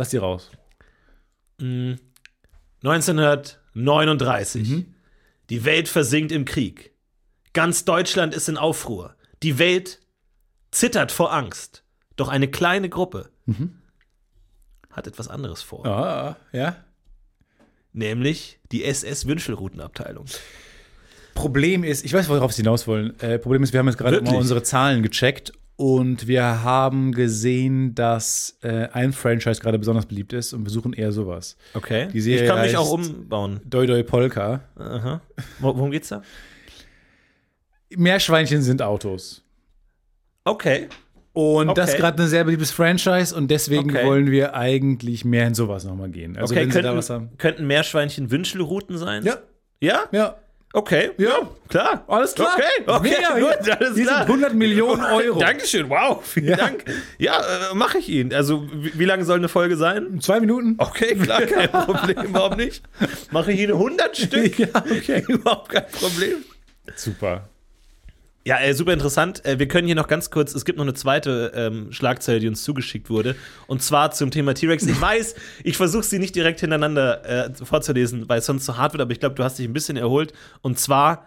1939. Die Welt versinkt im Krieg. Ganz Deutschland ist in Aufruhr. Die Welt zittert vor Angst. Doch eine kleine Gruppe hat etwas anderes vor. Ja. Nämlich die SS-Wünschelroutenabteilung. Problem ist, ich weiß, worauf Sie hinaus wollen. Problem ist, wir haben jetzt gerade Wirklich? mal unsere Zahlen gecheckt und wir haben gesehen, dass ein Franchise gerade besonders beliebt ist und wir suchen eher sowas. Okay. Die Serie Ich kann mich heißt auch umbauen. Doi Doi Polka. Aha. Worum geht's da? Meerschweinchen sind Autos. Okay. Und das ist Okay. gerade ein sehr beliebtes Franchise und deswegen Okay. wollen wir eigentlich mehr in sowas nochmal gehen. Also Okay, wenn Sie da was haben. könnten Meerschweinchen Wünschelrouten sein? Ja. Ja? Ja. Okay. Ja. Klar. Alles klar. Okay, Mega, gut, alles Hier klar. sind 100 Millionen Euro. Dankeschön, wow, vielen Ja. Dank. Ja, mache ich Ihnen. Also, wie lange soll eine Folge sein? 2 Minuten? Okay, klar, kein Problem, warum nicht? Mache ich Ihnen 100 Stück? Ja, okay. Überhaupt kein Problem. Super. Ja, super interessant. Wir können hier noch ganz kurz, es gibt noch eine zweite Schlagzeile, die uns zugeschickt wurde. Und zwar zum Thema T-Rex. Ich weiß, ich versuche sie nicht direkt hintereinander vorzulesen, weil es sonst zu hart wird, aber ich glaube, du hast dich ein bisschen erholt. Und zwar,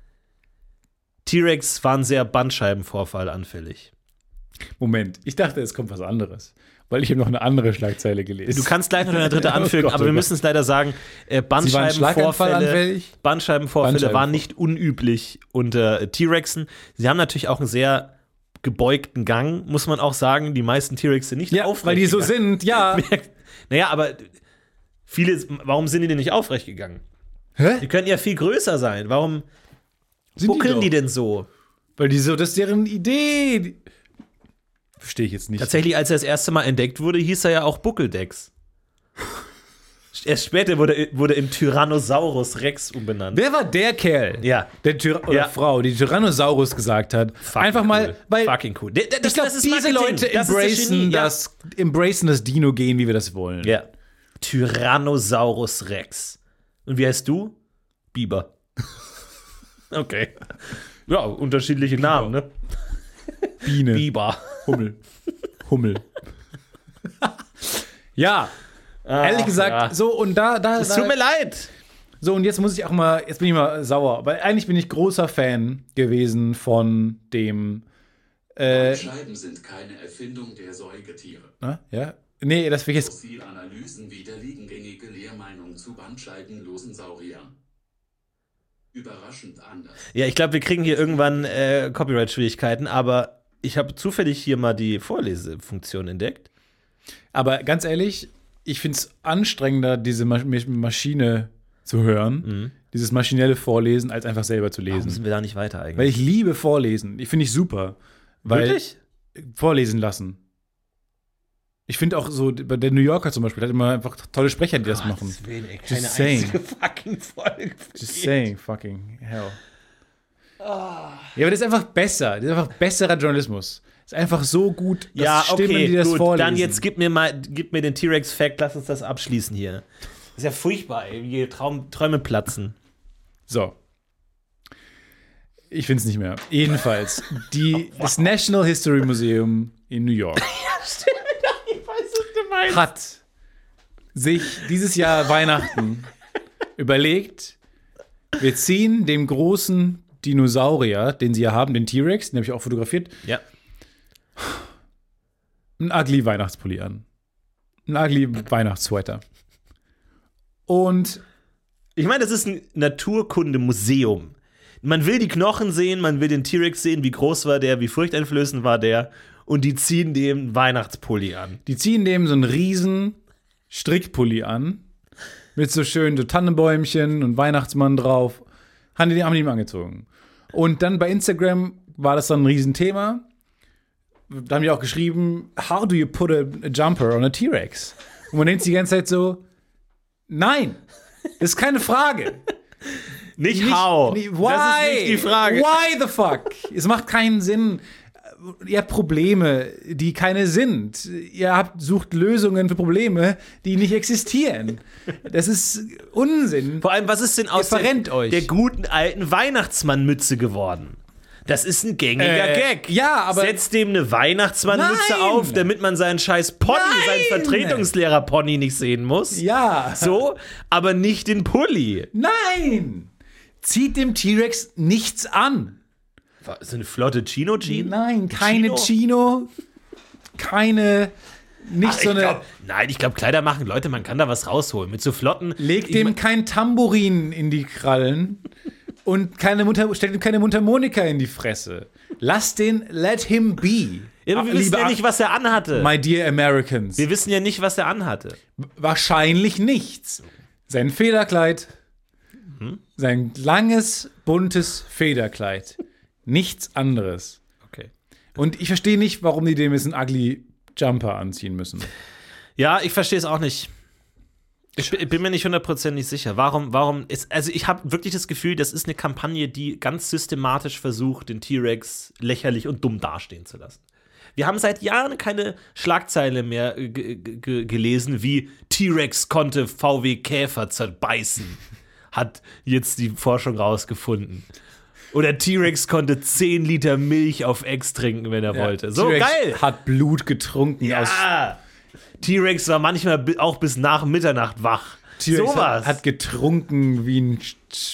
T-Rex waren sehr Bandscheibenvorfall anfällig. Moment, ich dachte, es kommt was anderes. Weil ich habe noch eine andere Schlagzeile gelesen. Du kannst gleich noch eine dritte anfügen, Gott, aber wir oh müssen es leider sagen, Schlaganfall anfällig? Bandscheibenvorfälle waren nicht unüblich unter T-Rexen. Sie haben natürlich auch einen sehr gebeugten Gang, muss man auch sagen. Die meisten T-Rex sind nicht aufrecht weil die so gegangen. sind, ja. Naja, aber warum sind die denn nicht aufrecht gegangen? Hä? Die könnten ja viel größer sein. Warum Sind buckeln die doch. denn so? Weil die so, das ist deren Idee. Verstehe ich jetzt nicht. Tatsächlich, als er das erste Mal entdeckt wurde, hieß er ja auch Buckeldex. Erst später wurde in Tyrannosaurus Rex umbenannt. Wer war der Kerl? Ja. Oder Frau, die Tyrannosaurus gesagt hat. Einfach mal, cool. weil Fucking cool. ich glaube, diese Marketing. Leute Das ist Genie, embracen das Dino-Gen, wie wir das wollen. Ja. Tyrannosaurus Rex. Und wie heißt du? Biber. Okay. Ja, unterschiedliche Namen, ne? Biene. Biber. Hummel. Ja. Ehrlich gesagt, ja. so und da. Es tut mir leid. So, und jetzt bin ich mal sauer, weil eigentlich bin ich großer Fan gewesen von dem. Bandscheiben sind keine Erfindung der Säugetiere. Ja? Nee, das will ich jetzt. Fossilanalysen widerlegen gängige Lehrmeinung zu bandscheibenlosen Sauriern. Überraschend anders. Ja, ich glaube, wir kriegen hier irgendwann Copyright-Schwierigkeiten, aber ich habe zufällig hier mal die Vorlesefunktion entdeckt. Aber ganz ehrlich, ich finde es anstrengender, diese Maschine zu hören, dieses maschinelle Vorlesen, als einfach selber zu Warum lesen. sind wir da nicht weiter eigentlich? Weil ich liebe Vorlesen. Ich finde ich super. Weil Wirklich? Vorlesen lassen. Ich finde auch so, bei der New Yorker zum Beispiel, hat immer einfach tolle Sprecher, die das machen. Deswegen, ey, Just keine saying. einzige fucking Folge. Just saying, fucking hell. Ja, aber das ist einfach besser. Das ist einfach besserer Journalismus. Das ist einfach so gut, dass Ja, Stimmen, okay, die das gut. vorlesen. Dann jetzt gib mir den T-Rex-Fact, lass uns das abschließen hier. Das ist ja furchtbar, ey, wie Träume platzen. So. Ich finde es nicht mehr. Jedenfalls, das National History Museum in New York hat sich dieses Jahr Weihnachten überlegt, wir ziehen dem großen Dinosaurier, den sie ja haben, den T-Rex, den habe ich auch fotografiert, Ja. einen ugly Weihnachtspulli an. Einen ugly Weihnachtssweater. Und Ich meine, das ist ein Naturkundemuseum. Man will die Knochen sehen, man will den T-Rex sehen, wie groß war der, wie furchteinflößend war der. Und die ziehen dem Weihnachtspulli an. die ziehen dem so einen riesen Strickpulli an. Mit so schönen so Tannenbäumchen und Weihnachtsmann drauf. Haben die ihm angezogen. Und dann bei Instagram war das dann ein Riesenthema. Da haben die auch geschrieben, how do you put a jumper on a T-Rex? Und man denkt sich die ganze Zeit so, nein, das ist keine Frage. Nicht how. Why? Das ist nicht die Frage. Why the fuck? Es macht keinen Sinn. Ihr habt Probleme, die keine sind. Sucht Lösungen für Probleme, die nicht existieren. Das ist Unsinn. Vor allem, was ist denn aus verrennt euch. der guten alten Weihnachtsmannmütze geworden? Das ist ein gängiger Gag. ja, aber- Setzt dem eine Weihnachtsmannmütze Nein. auf, damit man seinen scheiß Pony, Nein. seinen Vertretungslehrer-Pony nicht sehen muss. Ja. So, aber nicht den Pulli. Nein! Zieht dem T-Rex nichts an. So eine flotte Chino-Jean? Nein, keine Chino. Keine. Nicht so eine. Ich glaube, Kleider machen Leute, man kann da was rausholen. Mit so flotten. Legt dem kein Tambourin in die Krallen und stellt ihm keine Mundharmonika in die Fresse. Let him be. Ja, aber wir wissen ja nicht, was er anhatte. My dear Americans. Wir wissen ja nicht, was er anhatte. Wahrscheinlich nichts. Sein Federkleid. Sein langes, buntes Federkleid. Nichts anderes. Okay. Und ich verstehe nicht, warum die dem jetzt einen ugly Jumper anziehen müssen. Ja, ich verstehe es auch nicht. Ich bin mir nicht 100% sicher. Warum ist, also ich habe wirklich das Gefühl, das ist eine Kampagne, die ganz systematisch versucht, den T-Rex lächerlich und dumm dastehen zu lassen. Wir haben seit Jahren keine Schlagzeile mehr gelesen, wie T-Rex konnte VW Käfer zerbeißen. Hat jetzt die Forschung rausgefunden. Oder T-Rex konnte 10 Liter Milch auf Ex trinken, wenn er wollte. So, T-Rex geil! hat Blut getrunken aus. Ja! T-Rex war manchmal auch bis nach Mitternacht wach. T-Rex Sowas. hat getrunken wie ein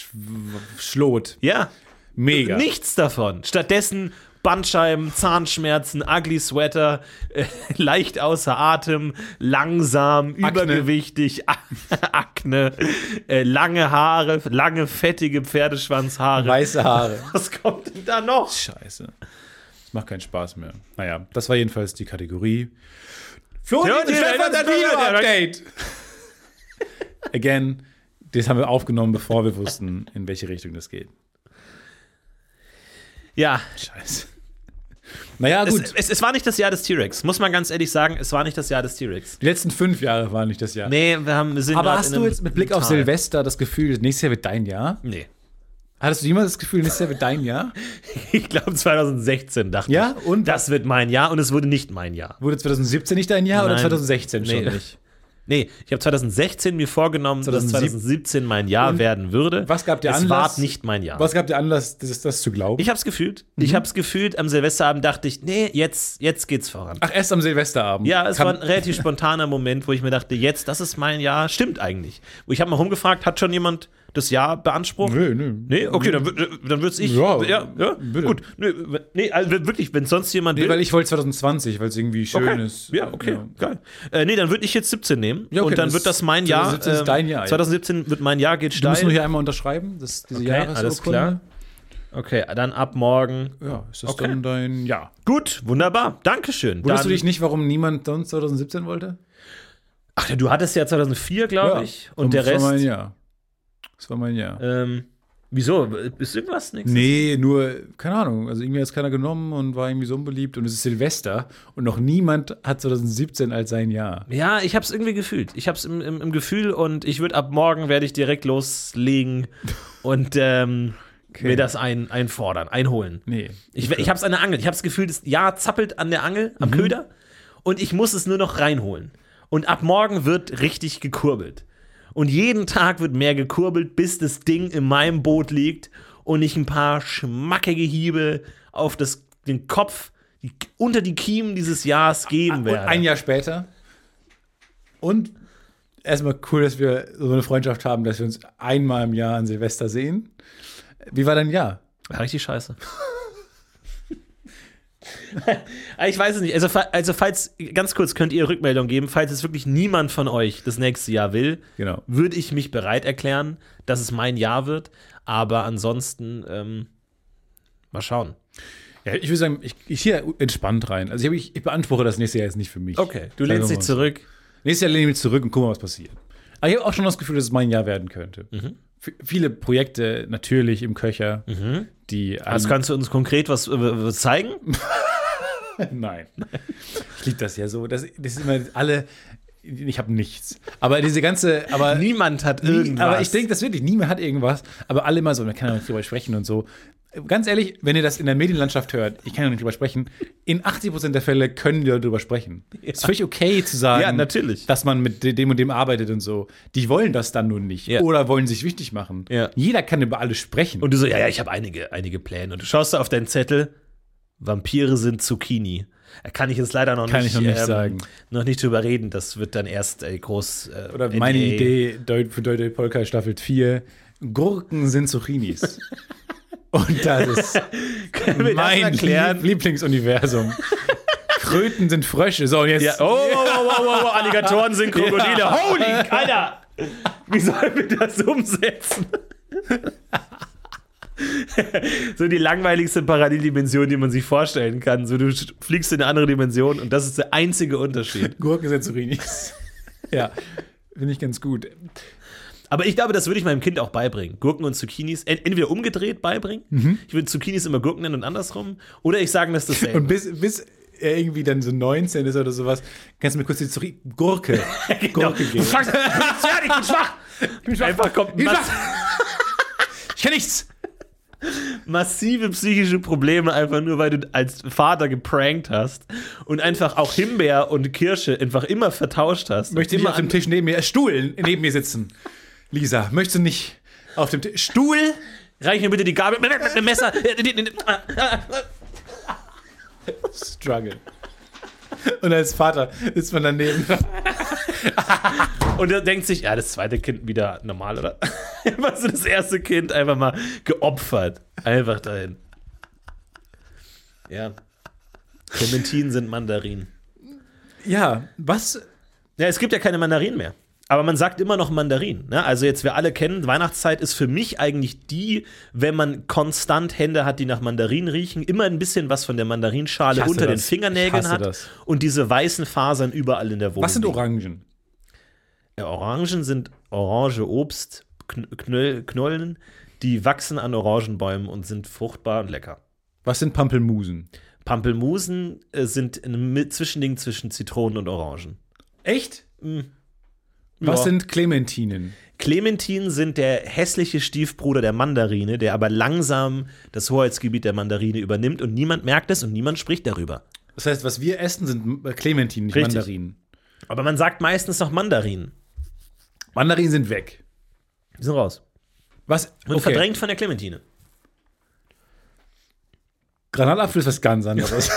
Schlot. Ja. Mega. Nichts davon. Stattdessen Bandscheiben, Zahnschmerzen, ugly Sweater, leicht außer Atem, langsam, übergewichtig, Akne, lange Haare, lange fettige Pferdeschwanzhaare. Weiße Haare. Was kommt denn da noch? Scheiße. Das macht keinen Spaß mehr. Naja, das war jedenfalls die Kategorie. Update. Again, das haben wir aufgenommen, bevor wir wussten, in welche Richtung das geht. Ja. Scheiße. Naja, gut. Es war nicht das Jahr des T-Rex, muss man ganz ehrlich sagen, es war nicht das Jahr des T-Rex. Die letzten 5 Jahre waren nicht das Jahr. Nee, wir sind Aber grad hast in du einem jetzt mit Blick auf Tal. Silvester das Gefühl, nächstes Jahr wird dein Jahr? Nee. Hattest du jemals das Gefühl, nächstes Jahr wird dein Jahr? Ich glaube 2016 dachte Ja? ich, Und? das wird mein Jahr und es wurde nicht mein Jahr. Wurde 2017 nicht dein Jahr oder Nein. 2016 schon Nee. nicht? Nee, ich habe 2016 mir vorgenommen, dass 2017 mein Jahr Und werden würde. was gab dir Es Anlass? war nicht mein Jahr. Was gab dir Anlass, das zu glauben? Ich hab's gefühlt. Ich hab's gefühlt. Am Silvesterabend dachte ich, nee, jetzt geht's voran. Ach, erst am Silvesterabend. Ja, es war ein relativ spontaner Moment, wo ich mir dachte, das ist mein Jahr. Stimmt eigentlich. Und ich habe mal rumgefragt, hat schon jemand das Jahr beansprucht? Nö. Nee, okay, dann wird's ich. Ja, bitte. Gut. Nee, also wirklich, wenn sonst jemand Nee, will. weil ich wollte 2020, weil es irgendwie schön ist. Ja, okay, geil. Nee, dann würde ich jetzt 17 nehmen. Ja, okay, und dann das wird das mein Jahr. 2017 ist dein Jahr, ja. 2017 wird mein Jahr, geht Du steil. musst nur hier einmal unterschreiben, diese Okay, Jahresurkunde. alles klar. Okay, dann ab morgen. Ja, ist das Okay. dann dein Jahr? Gut, wunderbar. Dankeschön. Wusstest du Dann- dich nicht, warum niemand sonst 2017 wollte? Ach, du hattest ja 2004, glaube ich. Und der Das war mein Rest. Jahr. Das war mein Jahr. Wieso? Ist irgendwas nichts? Nee, nur, keine Ahnung. Also irgendwie hat es keiner genommen und war irgendwie so unbeliebt. Und es ist Silvester und noch niemand hat 2017 als sein Jahr. Ja, ich hab's irgendwie gefühlt. Ich hab's im Gefühl und ich würde ab morgen werde ich direkt loslegen und mir das einfordern, einholen. Nee. Ich hab's an der Angel. Ich hab's Gefühl, das Jahr zappelt an der Angel, am Köder und ich muss es nur noch reinholen. Und ab morgen wird richtig gekurbelt. Und jeden Tag wird mehr gekurbelt, bis das Ding in meinem Boot liegt und ich ein paar schmackige Hiebe auf den Kopf unter die Kiemen dieses Jahres geben Und werde. ein Jahr später. Und erstmal cool, dass wir so eine Freundschaft haben, dass wir uns einmal im Jahr an Silvester sehen. Wie war dein Jahr? War richtig scheiße. Ich weiß es nicht. Also, falls, ganz kurz, könnt ihr Rückmeldung geben, falls es wirklich niemand von euch das nächste Jahr will, Genau. würde ich mich bereit erklären, dass es mein Jahr wird. Aber ansonsten, mal schauen. Ja, ich würde sagen, ich hier entspannt rein. Also ich beanspruche das nächste Jahr jetzt nicht für mich. Okay, du Sagen wir lehnst dich mal so. zurück. Nächstes Jahr lehne ich mich zurück und gucken, was passiert. Aber ich habe auch schon das Gefühl, dass es mein Jahr werden könnte. Viele Projekte natürlich im Köcher, die Also kannst du uns konkret was zeigen? Nein. Ich liebe das ja so. Das ist immer alle. Ich habe nichts. Aber diese ganze. Aber Niemand hat irgendwas. Aber ich denke das wirklich. Niemand hat irgendwas. Aber alle immer so. Man kann ja nicht drüber sprechen und so. Ganz ehrlich, wenn ihr das in der Medienlandschaft hört, ich kann ja nicht drüber sprechen, in 80% der Fälle können wir drüber sprechen. Es ist völlig okay zu sagen, Ja, natürlich. dass man mit dem und dem arbeitet und so. Die wollen das dann nur nicht. Ja. Oder wollen sich wichtig machen. Ja. Jeder kann über alles sprechen. Und du so, ja, ich habe einige Pläne. Und du schaust da auf deinen Zettel, Vampire sind Zucchini. Kann ich jetzt leider noch Kann nicht, ich noch nicht sagen. Noch nicht drüber reden. Das wird dann erst groß. Oder NDA. meine Idee für Deutsche Polka Staffel 4: Gurken sind Zucchinis. Und das ist Können wir das mein erklären? Lieblingsuniversum. Kröten sind Frösche. So, und jetzt. Ja. Oh, Alligatoren sind Krokodile. Ja. Holy, Alter! Wie sollen wir das umsetzen? So die langweiligste Paralleldimension, die man sich vorstellen kann. So, du fliegst in eine andere Dimension und das ist der einzige Unterschied. Gurken sind Zucchinis. Ja, finde ich ganz gut. Aber ich glaube, das würde ich meinem Kind auch beibringen. Gurken und Zucchinis entweder umgedreht beibringen. Ich würde Zucchinis immer Gurken nennen und andersrum. Oder ich sage das dasselbe. Und bis er irgendwie dann so 19 ist oder sowas, kannst du mir kurz die Gurke Gurke geben. Ich bin schwach. Einfach kommt Ich kann nichts. massive psychische Probleme, einfach nur, weil du als Vater geprankt hast und einfach auch Himbeer und Kirsche einfach immer vertauscht hast. Möchte nicht immer auf dem Tisch neben mir, Stuhl neben mir sitzen. Lisa, möchtest du nicht auf dem Tisch? Stuhl? Reich mir bitte die Gabel mit dem Messer. Struggle. Und als Vater ist man daneben. Und er denkt sich, ja, das zweite Kind wieder normal, oder? Einfach so das erste Kind einfach mal geopfert. Einfach dahin. Ja. Clementinen sind Mandarinen. Ja, was? Ja, es gibt ja keine Mandarinen mehr. Aber man sagt immer noch Mandarinen. Ne? Also jetzt, wir alle kennen, Weihnachtszeit ist für mich eigentlich die, wenn man konstant Hände hat, die nach Mandarinen riechen, immer ein bisschen was von der Mandarinschale Ich hasse unter den das. Ich Fingernägeln hasse hat das. und diese weißen Fasern überall in der Wohnung. Was sind liegen. Orangen? Ja, Orangen sind orange Obstknollen, die wachsen an Orangenbäumen und sind fruchtbar und lecker. Was sind Pampelmusen? Pampelmusen sind ein Zwischending zwischen Zitronen und Orangen. Echt? Ja. Was sind Clementinen? Clementinen sind der hässliche Stiefbruder der Mandarine, der aber langsam das Hoheitsgebiet der Mandarine übernimmt und niemand merkt es und niemand spricht darüber. Das heißt, was wir essen, sind Clementinen, nicht Richtig. Mandarinen. Aber man sagt meistens noch Mandarinen. Mandarinen sind weg. Die sind raus. Was? Und verdrängt von der Clementine. Granatapfel ist was ganz anderes.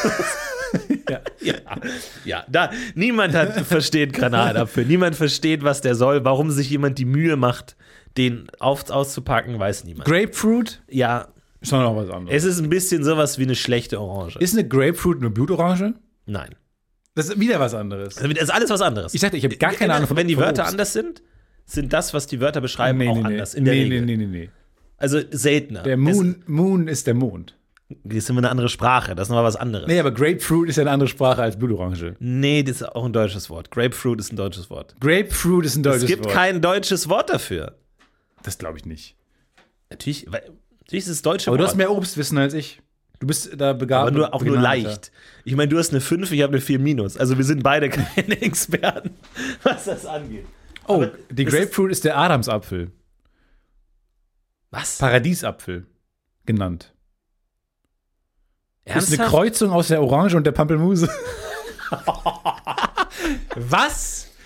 Niemand versteht Granatapfel. Niemand versteht, was der soll. Warum sich jemand die Mühe macht, den auszupacken, weiß niemand. Grapefruit Ja, ist noch was anderes. es ist ein bisschen sowas wie eine schlechte Orange. Ist eine Grapefruit eine Blutorange? Nein. Das ist wieder was anderes. Das ist alles was anderes. Ich sagte, ich habe gar keine Ahnung von Wenn die von Wörter Obst. anders sind das, was die Wörter beschreiben, auch anders. In der Regel. Nee. Also seltener. Der Moon ist der Mond. Das ist immer eine andere Sprache. Das ist nochmal was anderes. Nee, aber Grapefruit ist ja eine andere Sprache als Blutorange. Nee, das ist auch ein deutsches Wort. Grapefruit ist ein deutsches Wort. Grapefruit ist ein deutsches Es gibt Wort. kein deutsches Wort dafür. Das glaube ich nicht. Natürlich ist es deutsche Aber Wort. du hast mehr Obstwissen als ich. Du bist da begabt. Aber auch nur leicht. Ich meine, du hast eine 5, ich habe eine 4 minus. Also wir sind beide keine Experten, was das angeht. Oh, Aber die das Grapefruit ist der Adamsapfel. Was? Paradiesapfel genannt. Das ist eine Ernsthaft? Kreuzung aus der Orange und der Pampelmuse. Was?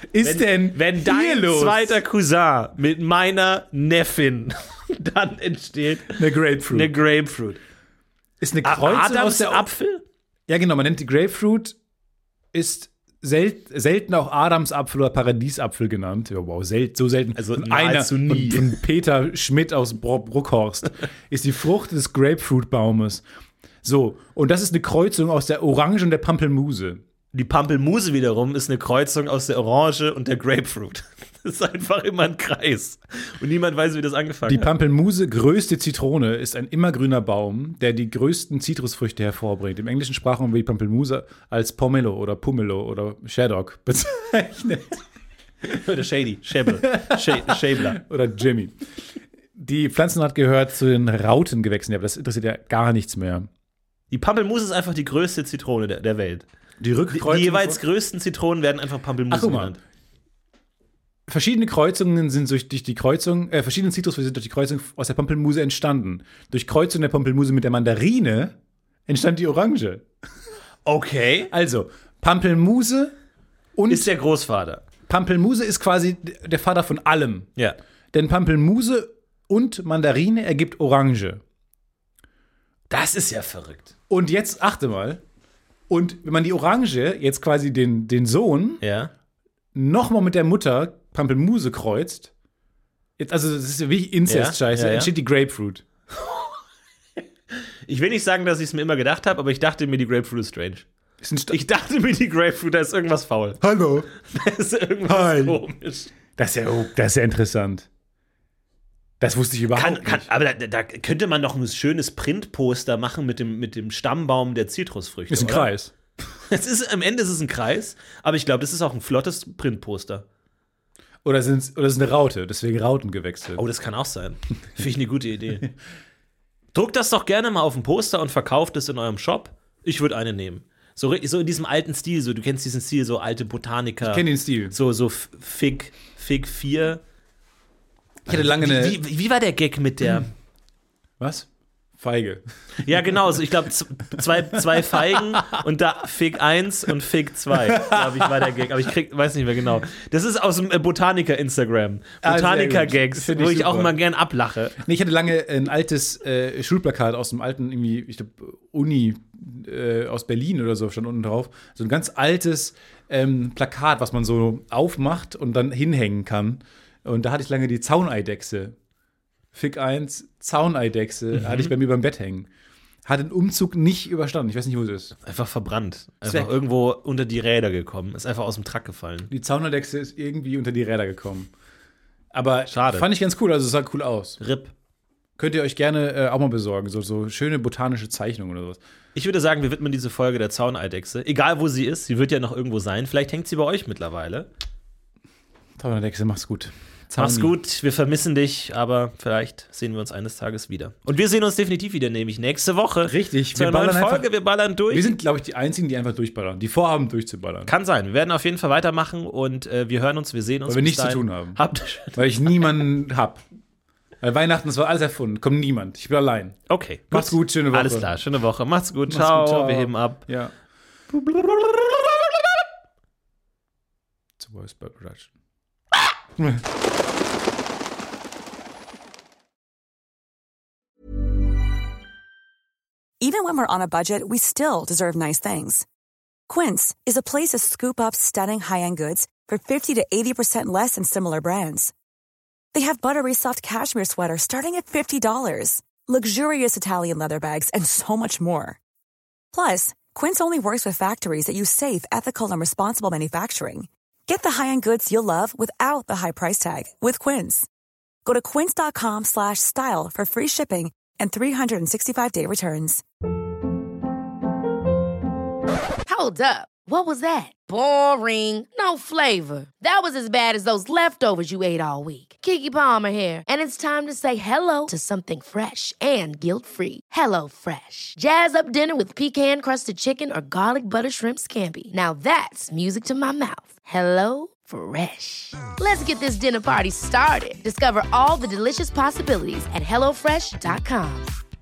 ist denn Wenn hier dein los? zweiter Cousin mit meiner Neffin, dann entsteht Eine Grapefruit. eine Grapefruit. ist eine Kreuzung aus der Adamsapfel? Ja, genau, man nennt die Grapefruit, ist selten auch Adamsapfel oder Paradiesapfel genannt. Ja, wow, so selten. Also und nahezu nie. Von Peter Schmidt aus Bruckhorst ist die Frucht des Grapefruit-Baumes. So, und das ist eine Kreuzung aus der Orange und der Pampelmuse. Die Pampelmuse wiederum ist eine Kreuzung aus der Orange und der Grapefruit. Das ist einfach immer ein Kreis. Und niemand weiß, wie das angefangen Die hat. Pampelmuse, größte Zitrone, ist ein immergrüner Baum, der die größten Zitrusfrüchte hervorbringt. Im englischen Sprachraum wird die Pampelmuse als Pomelo oder Pumelo oder Shaddock bezeichnet. Oder Shady, Schabler. Oder Jimmy. Die Pflanzenart gehört zu den Rautengewächsen, aber das interessiert ja gar nichts mehr. Die Pampelmuse ist einfach die größte Zitrone der Welt. Die Rückkreuzung. Die jeweils größten Zitronen werden einfach Pampelmuse Ach, guck mal. genannt. Verschiedene Kreuzungen sind durch die Kreuzung, verschiedene Zitrusfrüchte sind durch die Kreuzung aus der Pampelmuse entstanden. Durch Kreuzung der Pampelmuse mit der Mandarine entstand die Orange. Okay. Also, Pampelmuse und Ist der Großvater. Pampelmuse ist quasi der Vater von allem. Ja. Denn Pampelmuse und Mandarine ergibt Orange. Das ist ja verrückt. Und jetzt achte mal. Und wenn man die Orange, jetzt quasi den Sohn, Ja. nochmal mit der Mutter Pampelmuse kreuzt, jetzt, also das ist ja wie Inzest-Scheiße, Ja, ja, ja. entsteht die Grapefruit. Ich will nicht sagen, dass ich es mir immer gedacht habe, aber ich dachte mir, die Grapefruit ist strange. Ist ein Ich dachte mir, die Grapefruit, da ist irgendwas faul. Hallo. Da ist irgendwas Hi. komisch. Das ist ja interessant. Das wusste ich überhaupt nicht. Aber da könnte man doch ein schönes Printposter machen mit dem Stammbaum der Zitrusfrüchte. Ist ein oder? Kreis. Am Ende ist es ein Kreis, aber ich glaube, das ist auch ein flottes Printposter. Oder ist es eine Raute, deswegen Rautengewächse. Oh, das kann auch sein. Finde ich eine gute Idee. Druckt das doch gerne mal auf ein Poster und verkauft es in eurem Shop. Ich würde eine nehmen. So in diesem alten Stil, so du kennst diesen Stil, so alte Botaniker. Ich kenne den Stil. So Fig 4. Ich hatte lange eine. Wie war der Gag mit der? Was? Feige. Ja, genau. So, ich glaube, zwei Feigen und da Fig 1 und Fig 2, glaube ich, war der Gag. Aber ich weiß nicht mehr genau. Das ist aus dem Botaniker-Instagram. Botaniker-Gags, Find ich wo ich auch super. immer gern ablache. Nee, ich hatte lange ein altes Schulplakat aus dem alten, irgendwie, ich glaube, Uni aus Berlin oder so, stand unten drauf. So ein ganz altes Plakat, was man so aufmacht und dann hinhängen kann. Und da hatte ich lange die Zauneidechse. Fig 1, Zauneidechse, hatte ich bei mir beim Bett hängen. Hat den Umzug nicht überstanden. Ich weiß nicht, wo es ist. Einfach verbrannt. Ist Einfach weg. irgendwo unter die Räder gekommen. Ist einfach aus dem Truck gefallen. Die Zauneidechse ist irgendwie unter die Räder gekommen. Aber Schade. fand ich ganz cool, also es sah cool aus. RIP. Könnt ihr euch gerne auch mal besorgen, so schöne botanische Zeichnungen oder sowas. Ich würde sagen, wir widmen diese Folge der Zauneidechse. Egal, wo sie ist. Sie wird ja noch irgendwo sein. Vielleicht hängt sie bei euch mittlerweile. Zauneidechse, mach's gut. Mach's gut, wir vermissen dich, aber vielleicht sehen wir uns eines Tages wieder. Und wir sehen uns definitiv wieder, nämlich nächste Woche. Richtig, Zur neuen Folge, wir ballern durch. Wir sind, glaube ich, die Einzigen, die einfach durchballern, die vorhaben, durchzuballern. Kann sein, wir werden auf jeden Fall weitermachen und wir hören uns, wir sehen uns. Weil wir bis nichts zu dahin. tun haben. Habt Weil ich niemanden hab. Weil Weihnachten, das war alles erfunden, kommt niemand. Ich bin allein. Okay, Macht's gut, schöne Woche. Alles klar, schöne Woche. Macht's gut, Macht's ciao, gut, ciao. wir heben ab. Ja. So was bei Production. Even when we're on a budget, we still deserve nice things. Quince is a place to scoop up stunning high-end goods for 50 to 80% less than similar brands. They have buttery soft cashmere sweaters starting at $50, luxurious Italian leather bags, and so much more. Plus, Quince only works with factories that use safe, ethical, and responsible manufacturing. Get the high-end goods you'll love without the high price tag with Quince. Go to quince.com/style for free shipping and 365-day returns. Hold up. What was that? Boring. No flavor. That was as bad as those leftovers you ate all week. Keke Palmer here, and it's time to say hello to something fresh and guilt-free. Hello Fresh. Jazz up dinner with pecan-crusted chicken or garlic butter shrimp scampi. Now that's music to my mouth. Hello Fresh. Let's get this dinner party started. Discover all the delicious possibilities at hellofresh.com.